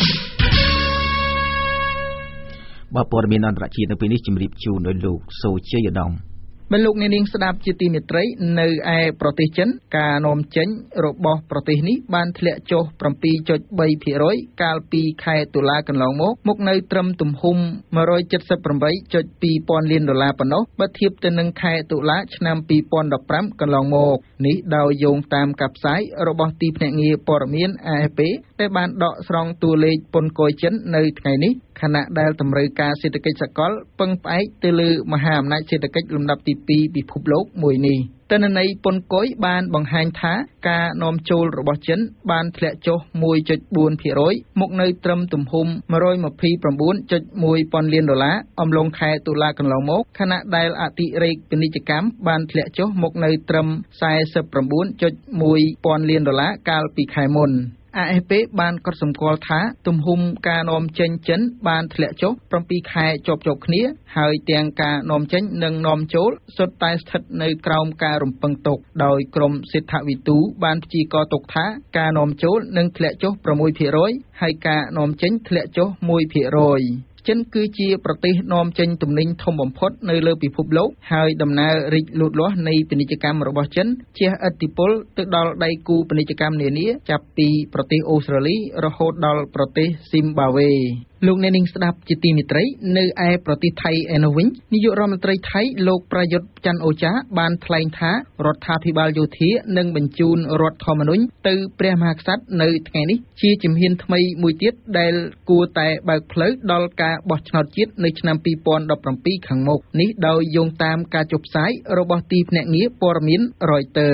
បាទព័ត៌មានអន្តរជាតិនៅពេលនេះជម្រាបជូនដោយលោកសូជ័យឧត្តមបើលោកអ្នកនាងស្ដាប់ជាទីមេត្រីនៅឯប្រទេសចិនការនាំចេញរបស់ប្រទេសនេះបានធ្លាក់ចុះ 7.3% កាលពីខែតុលាកន្លងមកមកនៅត្រឹមទំហំ một trăm七mươi tám phẩy hai ពាន់លានដុល្លារប៉ុណ្ណោះបើធៀបទៅនឹងខែតុលាឆ្នាំពីរពាន់ដប់ប្រាំកន្លងមកនេះដោយយោងតាមការផ្សាយរបស់ទីភ្នាក់ងារព័ត៌មាន A F P ដែលបានដកស្រង់តួលេខពន្ធគយចិននៅថ្ងៃនេះខណៈដែលតម្រូវការសេដ្ឋកិច្ចសកលពឹងផ្អែកទៅលើមហាអំណាចសេដ្ឋកិច្ចលំដាប់ទីពីរពិភពលោកមួយនេះទិន្នន័យពន្ធគយបានបង្ហាញថាការនាំចូលរបស់ចិនបានធ្លាក់ចុះ មួយ.បួន% មកនៅត្រឹមទំហំ một trăm hai mươi chín phẩy một ពាន់លានដុល្លារអំឡុងខែតុលាកន្លងមកខណៈដែលអតិរេកពាណិជ្ជកម្មបានធ្លាក់ចុះមកនៅត្រឹម สี่สิบเก้าจุดหนึ่ง ពាន់លានដុល្លារកាលពីខែមុនA F P បានកត់សម្គាល់ថាទំហំការនាំចេញចិនបានធ្លាក់ចុះ 7 ខែជាប់ៗគ្នាហើយទាំងការនាំចេញនិងនាំចូលសុទ្ធតែស្ថិតនៅក្រោមការរំពឹងទុកដោយក្រមសេដ្ឋវិទូបានព្យាករណ៍ទុកថាការនាំចូលនឹងធ្លាក់ចុះ 6% ហើយការនាំចេញធ្លាក់ចុះ one percentចិនគឺជាប្រទេសនាំចេញទំនិញធំបំផុតនៅលើពិភពលោកហើយដំណើររីកលូតលាស់នៃពាណិជ្ជកម្មរបស់ចិនជះឥទ្ធិពលទៅដល់ដៃគូពាណិជ្ជកម្មនានាចាប់ពីប្រទេសអូស្ត្រាលីរហូតដល់ប្រទេសស៊ីមបាវេលោកអ្នកនាងស្ដាប់ជាទីមេត្រីនៅឯប្រទេសថៃឯនោះវិញនាយករដ្ឋមន្ត្រីថៃលោកប្រយុទ្ធច័ន្ទអូចាបានថ្លែងថារដ្ឋាភិបាលយោធានឹងបញ្ជូនរដ្ឋធម្មនុញ្ញទៅព្រះមហាក្សត្រនៅថ្ងៃនេះជាជំហានថ្មីមួយទៀតដែលគួរតែបើកផ្លូវដល់ការបោះឆ្នោតជាតិនៅឆ្នាំពីរពាន់ដប់ប្រាំពីរខាងមុខនេះដោយយោងតាមការចុះផ្សាយរបស់ទីភ្នាក់ងារព័ត៌មាន Reuters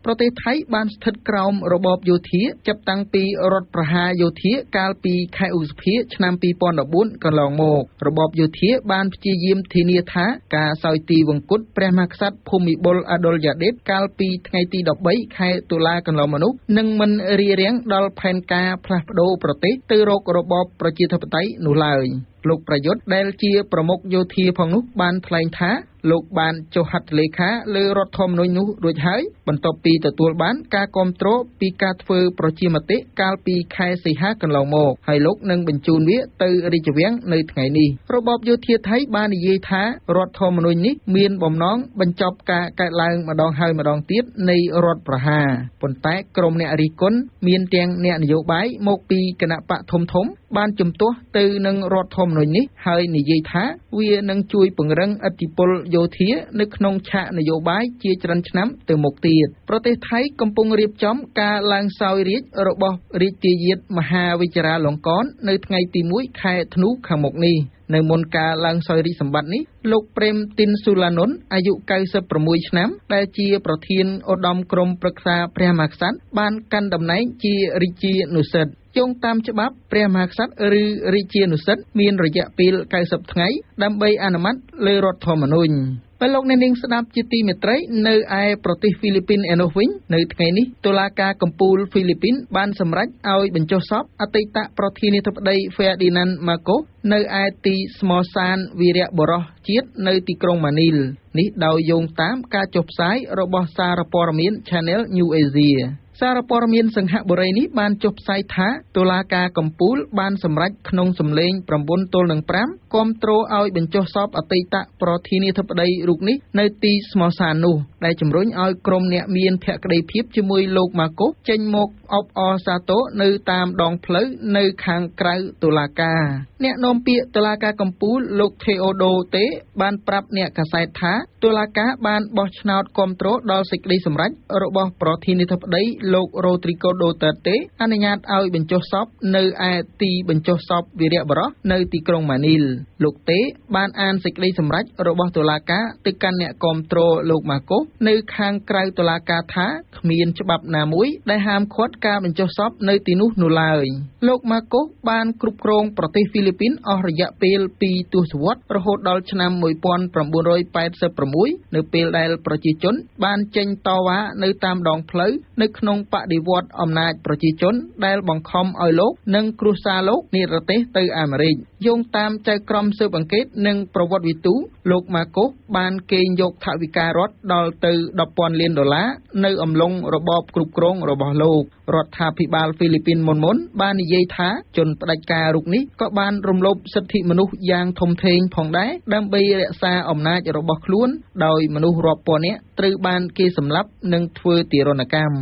ប្រទេសថៃបានស្ថិតក្រោមរបបយោធាចាប់តាំងពីរដ្ឋប្រហារយោធាកាលពីខែឧសភាឆ្នាំពីរពាន់ដប់បួនកន្លងមករបបយោធាបានព្យាយាមធានាថាការសោយទីវង្គតព្រះមហាក្សត្រភូមិបុលអាដុលយ៉ាដេតកាលពីថ្ងៃទីដប់បីខែតុលាកន្លងមកនោះនឹងមិនរារាំងដល់ផែនការផ្លាស់ប្ដូរប្រទេសទៅរករបបប្រជាធិបតេយ្យនោះឡើយលោកប្រយុទ្ធដែលជាប្រមុខយោធាផងនោះបានថ្លែងថាលោកបានចុះហត្ថលេខាលើរដ្ឋធម្មនុញ្ញនោះរួចហើយបន្ទាប់ពីទទួលបានការគាំទ្រពីការធ្វើប្រជាមតិកាលពីខែសីហាកន្លងមកហើយលោកនឹងបញ្ជូនវាទៅរាជវាំងនៅថ្ងៃនេះរបបយោធាថៃបាននិយាយថារដ្ឋធម្មនុញ្ញនេះមានបំណងបញ្ចប់ការកើតឡើងម្ដងហើយម្ដងទៀតនៃរដ្ឋប្រហារប៉ុន្តែក្រុមអ្នករិះគន់មានទាំងអ្នកនយោបាយមកពីគណៈបកធំធំបានជំទាស់ទៅនឹងរដ្ឋធម្មនុញ្ញនេះហើយនិយាយថាវានឹងជួយពង្រឹងឥទ្ធិពលយោធានៅក្នុងឆាកនយោបាយជាច្រើនឆ្នាំទៅមុខទៀតប្រទេសថៃកំពុងរៀបចំការឡើងសោយរាជ្យរបស់រាជាយាទមហាវិចារាលង្កននៅថ្ងៃទីមួយខែធ្នូខាងមុខនេះនៅមុនការឡើងសោយរាជ្យសម្បត្តិនេះលោកព្រេមទីនស៊ូឡានុនអាយុកៅសិបប្រាំមួយឆ្នាំដែលជាប្រធានឧត្តមក្រុមប្រឹក្សាព្រះមហាក្សត្របានកាន់តំណែងជារាជានុសិទ្ធយោងតាមច្បាប់ព្រះមហាក្សត្រឬរាជានុសិទ្ធមានរយៈពេលកៅសិបថ្ងៃដើម្បីអនុម័តលើរដ្ឋធម្មនុញ្ញពេលលោកអ្នកនាងស្ដាប់ជាទីមេត្រីនៅឯប្រទេសហ្វីលីពីនឯនោះវិញនៅថ្ងៃនេះតុលាការកំពូលហ្វីលីពីនបានសម្រេចឲ្យបញ្ចុះសពអតីតប្រធានាធិបតី Ferdinand Marcos នៅឯទីស្មសានវីរៈបុរសជាតិនៅទីក្រុងម៉ានីលនេះដោយយោងតាមការចុះផ្សាយរបស់សារព័ត៌មាន Channel New Asiaសារព័ត៌មានសង្ហបុរីនេះបានចុះផ្សាយថាតុលាការកំពូលបានសម្រេចក្នុងសម្លេងប្រាំបួនទល់នឹងប្រាំគាំទ្រឲ្យបញ្ចុះសពអតីតប្រធានាធិបតីរូបនេះនៅទីស្មសាននោះដែលជំរុញឲ្យក្រុមអ្នកមានភក្តីភាពជាមួយលោកម៉ាកូសចេញមកអបអរសាទរនៅតាមដងផ្លូវនៅខាងក្រៅតុលាការអ្នកនាំពាក្យតុលាការកំពូលលោក Theodore Te បានប្រាប់អ្នកកាសែតថាតុលាការបានបោះឆ្នោតគាំទ្រដល់សេចក្តីសម្រេចរបស់ប្រធានាធិបតីលោក Rodrigo Duterte អនុញ្ញាតឲ្យបញ្ចុះសពនៅឯទីបញ្ចុះសពវីរៈបុរសនៅទីក្រុងម៉ានីលលោកទេបានអានសេចក្តីសម្រេចរបស់តុលាការទៅកាន់អ្នកគាំទ្រលោកម៉ាកូសនៅខាងក្រៅតុលាការថាគ្មានច្បាប់ណាមួយដែលហាមឃាត់ការបញ្ចុះសពនៅទីនោះនោះឡើយលោកម៉ាកូសបានគ្រប់គ្រងប្រទេសហ្វីលីពីនអស់រយៈពេលពីរទសវត្សរ៍រហូតដល់ឆ្នាំmột nghìn chín trăm tám mươi sáuនៅពេលដែលប្រជាជនបានចេញតវ៉ានៅតាមដងផ្លូវនៅក្នុងបដិវត្តន៍អំណាចប្រជាជនដែលបង្ខំឲ្យលោកនិងគ្រួសារលោកនិរទេសទៅអាមេរិកយោងតាមចៅក្រមស៊ើបអង្កេតនិងប្រវត្តិវិទូលោកម៉ាកូសបានកេងយកថវិការដ្ឋដល់ទៅដប់ពាន់លានដុល្លារនៅអំឡុងរបបគ្រប់គ្រងរបស់លោករដ្ឋាភិបាលហ្វីលីពីនមុនមុនបាននិយាយថាជនផ្ដាច់ការរូបនេះក៏បានរំលោភសិទ្ធិមនុស្សយ៉ាងធំធេងផងដែរដើម្បីរក្សាអំណាចរបស់ខ្លួនដោយមនុស្សរាប់ពាន់នាក់ត្រូវបានគេសម្លាប់និងធ្វើទារុណកម្ម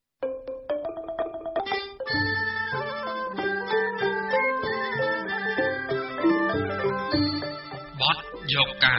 បទយកការ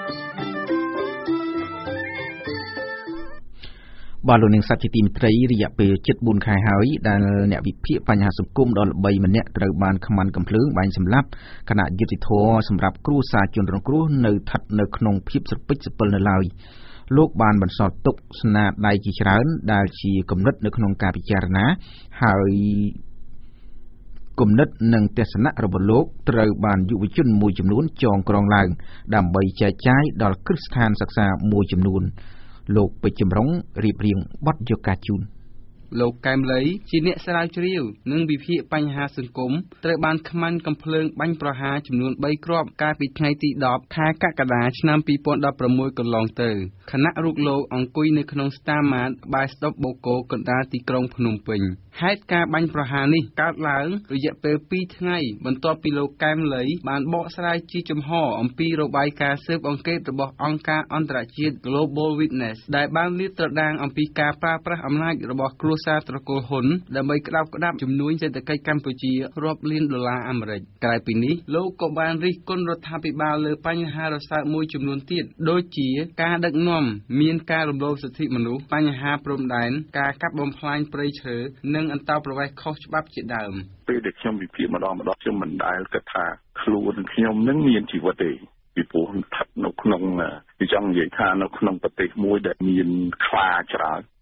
បាទលោកនាងសាច់ជាទីមេត្រីរយៈពេលជិតបួនខែហើយដែលអ្នកវិភាគបញ្ហាសង្គមដ៏ល្បីម្នាក់ត្រូវបានខ្មាន់កំភ្លើងបាញ់សម្លាប់គណៈយុតិធធសម្រាប់គ្រួសារជនរងគ្រោះនៅស្ថិតនៅក្នុងភាពស្រពិចស្រពិលនៅឡើយលោកបានបន្សល់ទុកស្នាដៃជាច្រើនដែលជាគំនិតនៅក្នុងការពិចារណាហើយគំនិតនិងទស្សនៈរបស់លោកត្រូវបានយុវជនមួយចំនួនចងក្រងឡើងដើម្បីចែកចាយដល់គ្រឹះស្ថានសិក្សាមួយចំនួនលោកពេជ្រចម្រុងរៀបរៀងបទយកការជូនលោកកែមលីជាអ្នកស្រាវជ្រាវនិងវិភាគបញ្ហាសង្គមត្រូវបានខ្មាន់កំភ្លើងបាញ់ប្រហារចំនួនបីគ្រាប់កាលពីថ្ងៃទីដប់ខែកក្កដាឆ្នាំពីរពាន់ដប់ប្រាំមួយកន្លងទៅខណៈរូបលោកអង្គុយនៅក្នុងស្តាម៉ាតក្បែរស្តុបបូកូកណ្ដាលទីក្រុងភ្នំពេញហេតុការបាញ់ប្រហារនេះកើតឡើងរយៈពេលពីរថ្ងៃបន្ទាប់ពីលោកកែមលីបានបកស្រាយជាចំហអំពីរបាយការណ៍ស៊ើបអង្កេតរបស់អង្គការអន្តរជាតិ Global Witness ដែលបានលាតត្រដាងអំពីការប្រើប្រាស់អំណាចរបស់គ្រួសារត្រកូលហ៊ុនដើម្បីក្តាប់ក្តាប់ជំនួញសេដ្ឋកិច្ចកម្ពុជារាប់លានដុល្លារអាមេរិកក្រៅពីនេះលោកក៏បានរិះគន់រដ្ឋាភិបាលលើបញ្ហារសើបមួយចំនួនទៀតដូចជាការដឹកនាំមានការរំលោភសិទ្ធិមនុស្សបញ្ហាព្រំដែនការកាប់បំផ្លាញព្រៃឈើនិងអន្តោប្រវេសន៍ខុសច្បាប់ជាដើមពេលដែលខ្ញុំវិភាគម្ដងម្ដងខ្ញុំមិនដែលគិតថាខ្លួនខ្ញុំនឹងមានជីវិតទេពីព្រោះស្ថិតនៅក្នុងចង់និយាយថានៅក្នុងប្រទេសមួយដែលមានខ្លាច្រើន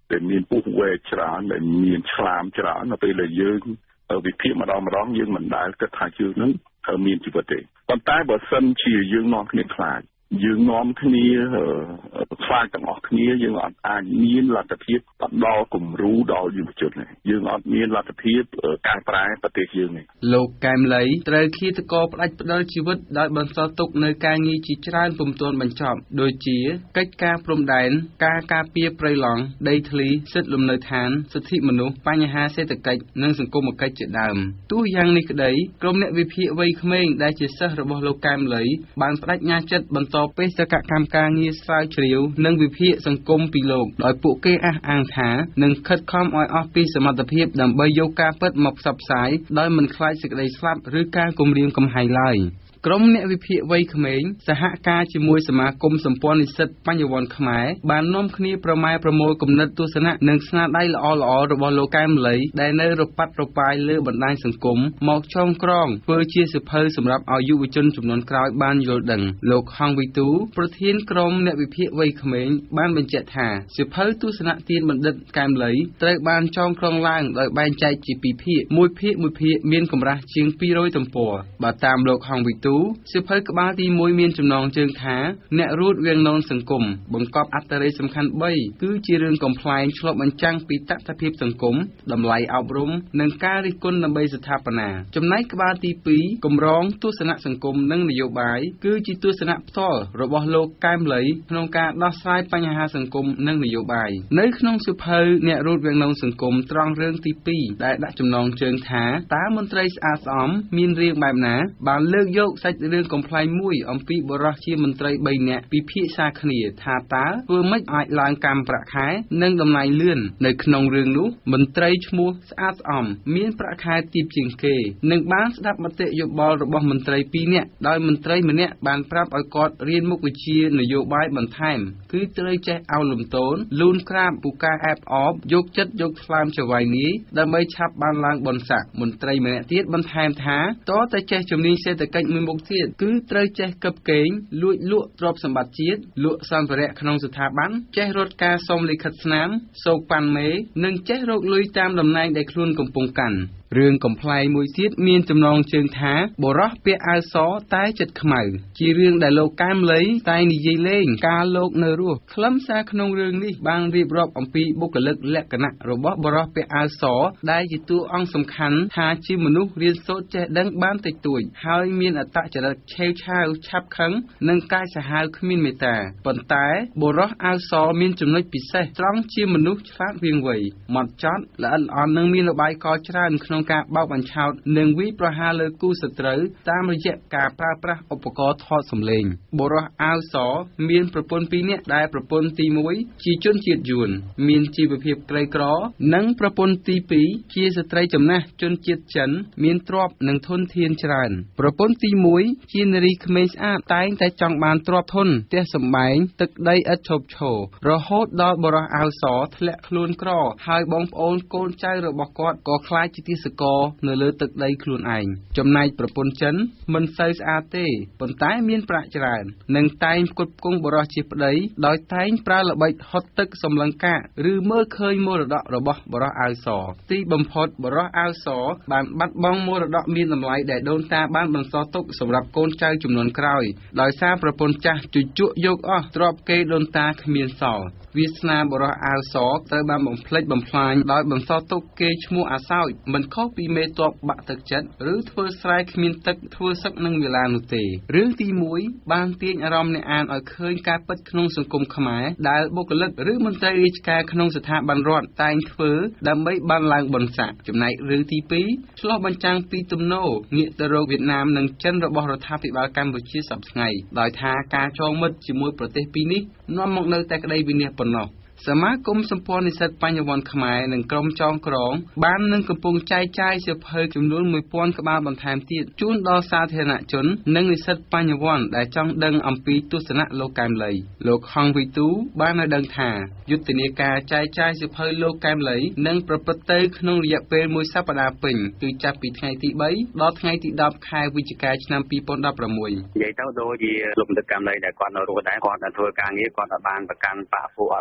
ដែលមានពុះវែកច្រើនដែលមានឆ្លាមច្រើននៅពេលដែលយើងវិភាគម្ដងម្ដងយើងមិនដែលគិតថាជឿនឹងមានជីវិតទេប៉ុន្តែបើសិនជាយើងនាំគ្នាខ្លាចយើងនាំគ្នាខ្លាចទាំងអស់គ្នាយើងអត់អាចមានលទ្ធភាពបដល់គំរូដល់យុវជនទេយើងអត់មានលទ្ធភាពកែប្រែប្រទេសយើងទេលោកកែមលីត្រូវឃាតករផ្ដាច់ផ្ដាល់ជីវិតដោយបន្សល់ទុកនៅការងារជាច្រើនពុំទាន់បញ្ចប់ដូចជាកិច្ចការព្រំដែនការការពារព្រៃឡង់ដីធ្លីសិទ្ធិលំនៅឋានសិទ្ធិមនុស្សបញ្ហាសេដ្ឋកិច្ចនិងសង្គមគិច្ចជាដើមទោះយ៉ាងនេះក្តីក្រុមអ្នកវិភាគវ័យក្មេងដែលជាសិស្សរបស់លោកកែមលីបានបដិញ្ញាចិត្តបន្តបេសកកម្មការងារស្រាវជ្រាវនិងវិភាគសង្គមពីលោកដោយពួកគេអះអាងថានឹងខិតខំឲ្យអស់ពីសមត្ថភាពដើម្បីយកការពិតមកផ្សព្វផ្សាយដោយមិនខ្លាចសេចក្តីស្លាប់ឬការគំរាមកំហែងឡើយក្រុមអ្នកវិភាគវ័យក្មេងសហការជាមួយសមាគមសម្ព័ន្ធនិស្សិតបញ្ញវន្តខ្មែរបាននាំគ្នាប្រម៉ែប្រមូលគំនិតទស្សនៈនិងស្នាដៃល្អៗរបស់លោកកែមលីដែលនៅរប៉ាត់រប៉ាយលើបណ្ដាញសង្គមមកចងក្រងធ្វើជាសៀវភៅសម្រាប់ឲ្យយុវជនជំនាន់ក្រោយបានយល់ដឹងលោកហងវិទូប្រធានក្រុមអ្នកវិភាគវ័យក្មេងបានបញ្ជាក់ថាសៀវភៅទស្សនៈទានបណ្ឌិតកែមលីត្រូវបានចងក្រងឡើងដោយបែងចែកជាពីរភាគមួយភាគមួយភាគមានកម្រាស់ជាងពីររយទំព័របើតាមលោកហងវិទូសៀវភៅក្បាលទីមួយមានចំណងជើងថាអ្នករួតវាងននសង្គមបង្កប់អត្ថន័យសំខាន់បីគឺជារឿងកំ pl ែងឆ្លុះបញ្ចាំងពីតថភាពសង្គមតម្លៃអប់រំនិងការរិះគន់ដើម្បីស្ថាបនាចំណែកក្បាលទីពីរកម្រងទស្សនៈសង្គមនិងនយោបាយគឺជាទស្សនៈផ្ទាល់របស់លោកកែមលីក្នុងការដោះស្រាយបញ្ហាសង្គមនិងនយោបាយនៅក្នុងសៀវភៅអ្នករួតវាងននសង្គមត្រង់រឿងទីពីរដែលដាក់ចំណងជើងថាតើមន្ត្រីស្អាតស្អំមានរៀងបែបណាបានលើកយកសាច់រឿងកំ pl ែងមួយអំពីបរិះជាមន្ត្រីបីនាក់ពិភាក្សាគ្នាថាតើធ្វើម៉េចអាចឡើងកម្មប្រាក់ខែនិងតំណែងលឿននៅក្នុងរឿងនោះមន្ត្រីឈ្មោះស្អាតស្អំមានប្រាក់ខែទាបជាងគេនិងបានស្ដាប់មតិយោបល់របស់មន្ត្រីពីរនាក់ដោយមន្ត្រីម្នាក់បានប្រាប់ឲ្យគាត់រៀនមុខវិជ្ជានយោបាយបន្ថែមគឺត្រូវចេះអោលលំទោនលូនក្រាបពូកែអែបអបយកចិត្តយកថ្លើមចវាយនាយដើម្បីឆាប់បានឡើងបុណ្យស័ក្តិមន្ត្រីម្នាក់ទៀតបន្ថែមថាតើតែចេះជំនាញសេដ្ឋកិច្ចមួយមុខទៀតគឺត្រូវចេះកឹបកេងលួចលក់ទ្រព្យសម្បត្តិជាតិលក់សម្ភារៈក្នុងស្ថាប័នចេះរត់ការសុំលិខិតស្នាមសោកប៉ាន់មេនិងចេះរកលុយតាមតំណែងដែលខ្លួនកំពុងកាន់រឿងកំ pl ែងមួយទៀតមានចំណងជើងថាបរោះពាក់អាវសតែចិត្តខ្មៅជារឿងដែលលោកកែមលីតែនិយាយលេងការលោកនៅរស់ខ្លឹមសារក្នុងរឿងនេះបានរៀបរាប់អំពីបុគ្គលិកលក្ខណៈរបស់បរោះពាក់អាវសដែលជាតួអង្គសំខាន់ថាជាមនុស្សរៀនសូត្រចេះដឹងបានតិចតួចហើយមានអត្តចរិតឆេវឆាវឆាប់ខឹងនិងកាយសាហាវគ្មានមេត្តាប៉ុន្តែបរោះអាវសមានចំណុចពិសេសត្រង់ជាមនុស្សឆ្លាតវាងវៃហ្មត់ចត់ល្អិតល្អន់និងមានលបាយកលច្រើនក្នុងការបោកបញ្ឆោតនិងវាយប្រហារលើគូសត្រូវតាមរយៈការប្រើប្រាស់ឧបករណ៍ថតសំឡេងបុរសអាវសមានប្រពន្ធពីរនាក់ដែលប្រពន្ធទីមួយជាជនជាតិយួនមានជីវភាពក្រីក្រនិងប្រពន្ធទីពីរជាស្ត្រីចំណាស់ជនជាតិចិនមានទ្រព្យនិងធនធានច្រើនប្រពន្ធទីមួយជានារីក្មេងស្អាតតែងតែចង់បានទ្រព្យធនផ្ទះសម្បែងទឹកដីឥតឈប់ឈររហូតដល់បុរសអាវសធ្លាក់ខ្លួនក្រហើយបងប្អូនកូនចៅរបស់គាត់ក៏ខ្លាចជាទាសករនៅលើទឹកដីខ្លួនឯងចំណែកប្រពន្ធចិនមិនសូវស្អាតទេប៉ុន្តែមានប្រាក់ច្រើននិងតែងផ្គត់ផ្គង់បុរសជាប្តីដោយតែងប្រើល្បិចហុតទឹកសម្លឹងកាកឬមើលឃើញមរតករបស់បុរសអាវសទីបំផុតបុរសអាវសបានបាត់បង់មរតកមានតម្លៃដែលដូនតាបានបន្សល់ទុកសម្រាប់កូនចៅជំនាន់ក្រោយដោយសារប្រពន្ធចាស់ជជក់យកអស់ទ្រព្យគេដូនតាគ្មានសល់វាសនាបុរសអាវសត្រូវបានបំផ្លិចបំផ្លាញដោយបន្សល់ទុកគេឈ្មោះអាសោចមិនខុសពីមេតបបាក់ទឹកចិត្តឬធ្វើស្រែគ្មានទឹកធ្វើសឹកនឹងវេលានោះទេរឿងទីមួយបានទាញអារម្មណ៍អ្នកអានឲ្យឃើញការពិតក្នុងសង្គមខ្មែរដែលបុគ្គលិកឬមន្ត្រីរាជការក្នុងស្ថាប័នរដ្ឋតែងធ្វើដើម្បីបានឡើងបុណ្យស័ក្តិចំណែករឿងទីពីរឆ្លុះបញ្ចាំងពីទំនោរងាកទៅរកវៀតណាមនិងចិនរបស់រដ្ឋាភិបាលកម្ពុជាសប្តាហ៍ថ្ងៃដោយថាការចងមិត្តជាមួយប្រទេសពីរនេះនាំមកនៅតែក្តីវិនាសប៉ុណ្ណោះសមាគមសម្ព័ន្ធនិស្សិតបញ្ញវន្តខ្មែរនិងក្រុមចងក្រងបាននឹងកំពុងចែកចាយសៀវភៅចំនួនមួយពាន់ក្បាលបន្ថែមទៀតជូនដល់សាធារណជននិងនិស្សិតបញ្ញវន្តដែលចង់ដឹងអំពីទស្សនៈលោកកែមលីលោកហងវិទូបានឲ្យដឹងថាយុទ្ធនាការចែកចាយសៀវភៅលោកកែមលីនឹងប្រព្រឹត្តទៅក្នុងរយៈពេលមួយសប្តាហ៍ពេញគឺចាប់ពីថ្ងៃទីបីដល់ថ្ងៃទីដប់ខែវិច្ឆិកាឆ្នាំពីរពាន់ដប់ប្រាំមួយនិយាយទៅដូចជាលោកលោកកែមលីដែលគាត់នៅរស់ដែរគាត់ធ្វើការងារគាត់អាចបានប្រកាន់បាក់ពួកអាចបាន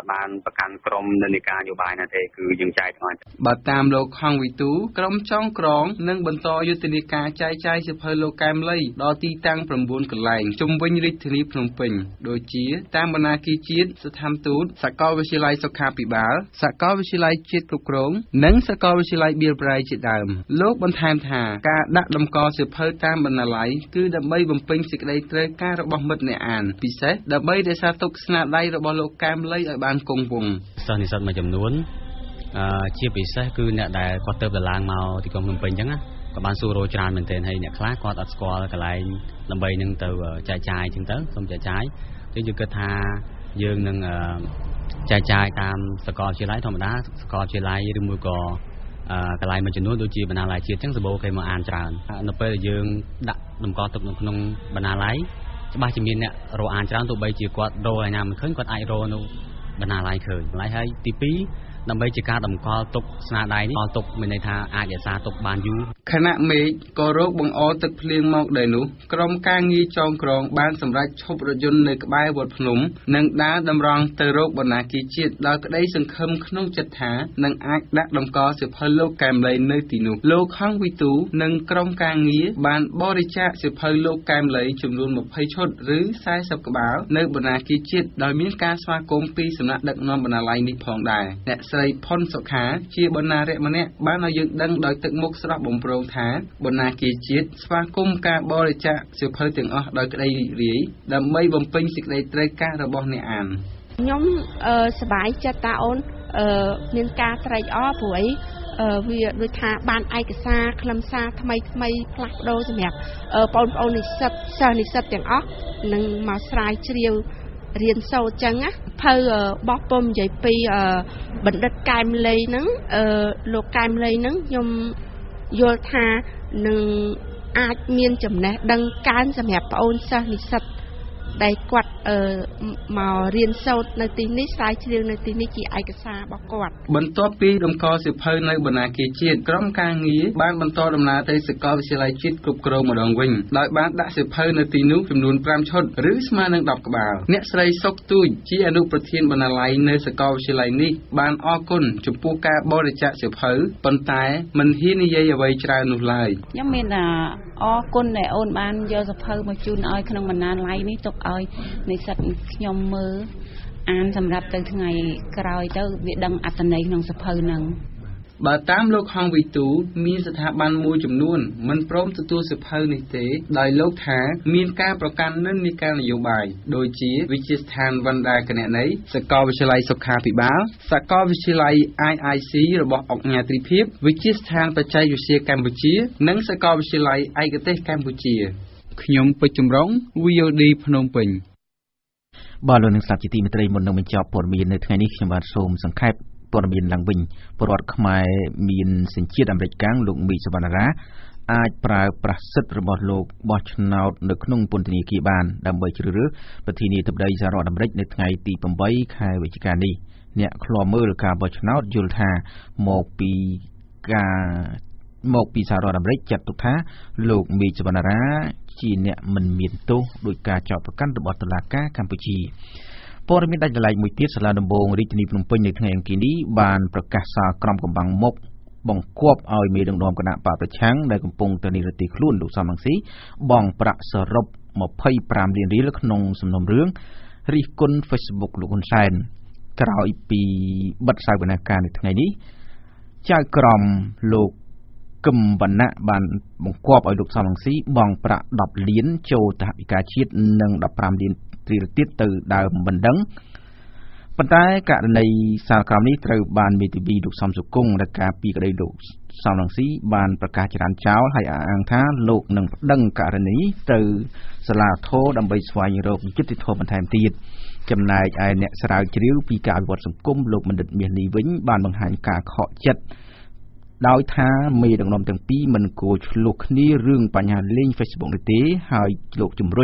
ប្រកាន់ក្រមនិន្នាការនយោបាយណាទេគឺយើងចែកទាំងអស់បើតាមលោកខងវិទូក្រុមចុងក្រងនឹងបន្តយុទ្ធនាការចែកចាយសៀវភៅលោកកែមលីដល់ទីតាំង9កន្លែងជុំវិញរាជធានីភ្នំពេញដូចជាតាមបណ្ណាគារជាតិស្ថានទូតសាកលវិទ្យាល័យសុខាភិបាលសាកលវិទ្យាល័យជាតិគ្រប់គ្រងនិងសាកលវិទ្យាល័យបៀលប្រែជាដើមលោកបន្ថែមថាការដាក់តម្កល់សៀវភៅតាមបណ្ណាល័យគឺដើម្បីបំពេញសេចក្តីត្រូវការរបស់មិត្តអ្នកអានពិសេសដើម្បីរក្សាទុកស្នាដៃរបស់លោកកែមលីឲ្យបានគង់វង្សសិស្សនិស្សិតមួយចំនួនអឺជាពិសេសគឺអ្នកដែលគាត់ទៅឡើងមកទីក្រុងភ្នំពេញអញ្ចឹងណាក៏បានសួររកច្រើនមែនទែនហើយអ្នកខ្លះគាត់អត់ស្គាល់កន្លែងដើម្បីនឹងទៅចែកចាយអញ្ចឹងទៅសូមចែកចាយគឺយើងគិតថាយើងនឹងចែកចាយតាមសាកលវិទ្យាល័យធម្មតាសាកលវិទ្យាល័យឬមួយក៏កន្លែងមួយចំនួនដូចជាបណ្ណាល័យជាតិអញ្ចឹងសម្បូរគេមកអានច្រើននៅពេលដែលយើងដាក់តម្កល់ទុកនៅក្នុងបណ្ណាល័យច្បាស់ជាមានអ្នករកអានច្រើនទោះបីជាគាត់រកឯណាមិនឃើញគាត់អាចរកនៅបណ្ណាល័យឃើញម្ល៉េះហើយទីពីរដើម្បីជាការតម្កល់ទុកស្នាដៃនេះទុកមានន័យថាអាចរក្សាទុកបានយូរខណៈមេឃក៏រកបង្អល់ទឹកភ្លៀងមកដែរនោះក្រុមការងារចងក្រងបានសម្រេចឈប់រថយន្តនៅក្បែរវត្តភ្នំនិងដើរតម្រង់ទៅរកបណ្ណាគារជាតិដោយក្តីសង្ឃឹមក្នុងចិត្តថានឹងអាចដាក់តម្កល់សៀវភៅលោកកែមលីនៅទីនោះលោកខងវិទូនិងក្រុមការងារបានបរិច្ចាគសៀវភៅលោកកែមលីចំនួន20ឈុតឬ40ក្បាលនៅបណ្ណាគារជាតិដោយមានការស្វាគមន៍ពីសំណាក់ដឹកនាំបណ្ណាល័យនេះផងដែរអ្នកស្រីផុនសុខាជាបណ្ណារៈម្នាក់បានឲ្យយើងដឹងដោយទឹកមុខស្រស់បំព្រងថាបណ្ណាគារជាតិស្វាគមន៍ការបរិច្ចាគសៀវភៅទាំងអស់ដោយក្តីរីករាយដើម្បីបំពេញសេចក្តីត្រូវការរបស់អ្នកអានខ្ញុំសប្បាយចិត្តតាអូនមានការត្រេកអរព្រោះអីវាដូចថាបានឯកសារខ្លឹមសារថ្មីថ្មីផ្លាស់ប្ដូរសម្រាប់បងប្អូននិស្សិតសិស្សនិស្សិតទាំងអស់នឹងមកស្រាវជ្រាវរៀនសូត្រចឹងណាភៅបោះពុំនិយាយពីបណ្ឌិតកែមលីហ្នឹងលោកកែមលីហ្នឹងខ្ញុំយល់ថានឹងអាចមានចំណេះដឹងកើនសម្រាប់បងអូនសិស្សនិស្សិតដែលគាត់មករៀនសូត្រនៅទីនេះស្រាវជ្រាវនៅទីនេះជាឯកសាររបស់គាត់បន្ទាប់ពីតម្កល់សៀវភៅនៅបណ្ណាគារជាតិក្រុមការងារបានបន្តដំណើរទៅសាកលវិទ្យាល័យជាតិគ្រប់គ្រងម្ដងវិញដោយបានដាក់សៀវភៅនៅទីនោះចំនួន5ឈុតឬស្មើនឹង10ក្បាលអ្នកស្រីសុកទូចជាអនុប្រធានបណ្ណាល័យនៅសាកលវិទ្យាល័យនេះបានអរគុណចំពោះការបរិច្ចាគសៀវភៅប៉ុន្តែមិនហ៊ាននិយាយអ្វីច្រើននោះឡើយខ្ញុំមានអរគុណដែលអូនបានយកសៀវភៅមកជូនឲ្យក្នុងបណ្ណាល័យនេះទុកឲ្យនិស្សិតខ្ញុំមើលអានសម្រាប់ទៅថ្ងៃក្រោយទៅវាដឹងអត្ថន័យក្នុងសៀវភៅហ្នឹងបើតាមលោកហងវិទូមានស្ថាប័នមួយចំនួនមិនព្រមទទួលសៀវភៅនេះទេដោយលោកថាមានការប្រកាន់និន្នាការនយោបាយដូចជាវិទ្យាស្ថានវណ្ណដាគណនេយ្យសាកលវិទ្យាល័យសុខាភិបាលសាកលវិទ្យាល័យ I I C របស់អង្គការទ្រីភិបវិទ្យាស្ថានបច្ចេកវិទ្យាកម្ពុជានិងសាកលវិទ្យាល័យឯកទេសកម្ពុជាខ្ញុំពេជ្រចម្រុង V O D ភ្នំពេញបាទលោកនឹងស្ដាប់ជាទីមេត្រីមុននឹងបញ្ចប់ព័ត៌មាននៅថ្ងៃនេះខ្ញុំបាទសូមសង្ខេបព័ត៌មានឡើងវិញពលរដ្ឋខ្មែរមានសញ្ជាតិអាមេរិកកាំងលោកមីសវណ្ណារាអាចប្រើប្រាស់សិទ្ធិរបស់លោកបោះឆ្នោតនៅក្នុងពន្ធនាគារបានដើម្បីជ្រើសរើសប្រធានាធិបតីសហរដ្ឋអាមេរិកនៅថ្ងៃទី8ខែវិច្ឆិកានេះអ្នកឃ្លាំមើលការបោះឆ្នោតយល់ថាមកពីការមកពីសហរដ្ឋអាមេរិកចាត់ទុកថាលោកមីសវណ្ណារាជាអ្នកមិនមានទោសដោយការចោទប្រកាន់របស់តុលាការកម្ពុជាព័ត៌មានដាច់ដライមួយទៀតសាលាដំបងរាជធានីភ្នំពេញនៅថ្ងៃអង្គារនេះបានប្រកាសសាលក្រមកម្បាំងមុខបង្គាប់ឲ្យមេដឹកនាំគណៈបកប្រឆាំងដែលកំពុងទៅនិរទេសខ្លួនលោកសំរងស៊ីបង់ប្រាក់សរុប25លានរៀលក្នុងសំណុំរឿងរិះគន់ Facebook លោកហ៊ុនសែនក្រោយពីបិទសវនកម្មនៅថ្ងៃនេះចៅក្រមលោកគឹមវណ្ណៈបានបង្គាប់ឲ្យលោកសំរងស៊ីបង់ប្រាក់10លានចូលថវិកាជាតិនិង15លានរៀលទៀតទៅដើមបណ្ដឹងប៉ុន្តែករណីសាលក្រមនេះត្រូវបានមេធាវីលោកសំសុគង្គដែលការពីក្តីលោកសំរងស៊ីបានប្រកាសចរានចោលហើយអះអាងថាលោកនឹងប្តឹងករណីទៅសាលាធរដើម្បីស្វែងរកយុត្តិធម៌បន្ថែមទៀតចំណែកឯអ្នកស្រាវជ្រាវពីការវិវត្តសង្គមលោកបណ្ឌិតមាសលីវិញបានបង្ហាញការខកចិត្តដោយថាមេដឹកនាំទាំងពីរមិនគួរឆ្លោះគ្នារឿងបញ្ហាលេង Facebook នេះទេហើយលោកជំរុញ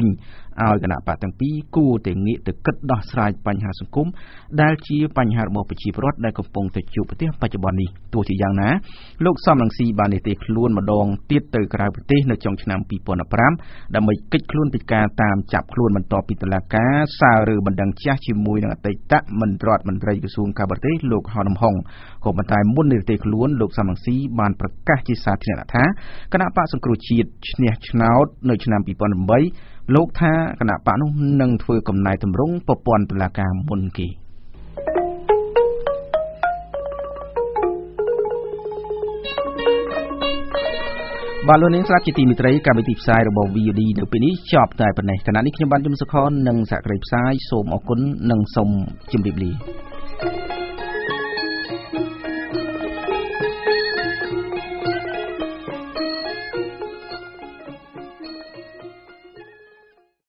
ឲ្យគណៈបកទាំងពីរគួរតែងាកទៅគិតដោះស្រាយបញ្ហាសង្គមដែលជាបញ្ហារបស់ប្រជាពលរដ្ឋដែលកំពុងតែជួបប្រទះបច្ចុប្បន្ននេះទោះជាយ៉ាងណាលោកសំរងស៊ីបាននេះទេខ្លួនម្ដងទៀតទៅក្រៅប្រទេសនៅចុងឆ្នាំពីរពាន់ប្រាំដើម្បីកិច្ចខ្លួនពីការតាមចាប់ខ្លួនបន្ទាប់ពីតុលាការសារឬបណ្ដឹងចាស់ជាមួយនឹងអតីតមន្ត្រីរដ្ឋមន្ត្រីក្រសួងការបរទេសលោកហៅនំហុងក៏ប៉ុន្តែមុននេះទេខ្លួនលោកសំរងស៊ីបានប្រកាសជាសាធារណៈថាគណៈបកសង្គ្រោះជាតិឈ្នះឆ្នោតនៅឆ្នាំពីរពាន់ប្រាំលោកថាគណៈបកនោះនឹងធ្វើកំណែទម្រង់ប្រព័ន្ធតុលាការមុនគេបាទលោកនាងស្ដាប់ជាទីមេត្រីកម្មវិធីផ្សាយរបស់ V O D នៅពេលនេះចប់តែប៉ុណ្ណេះគណៈនេះខ្ញុំបានយមសុខននិងសហគ្រាសផ្សាយសូមអរគុណនិងសូមជម្រាបលា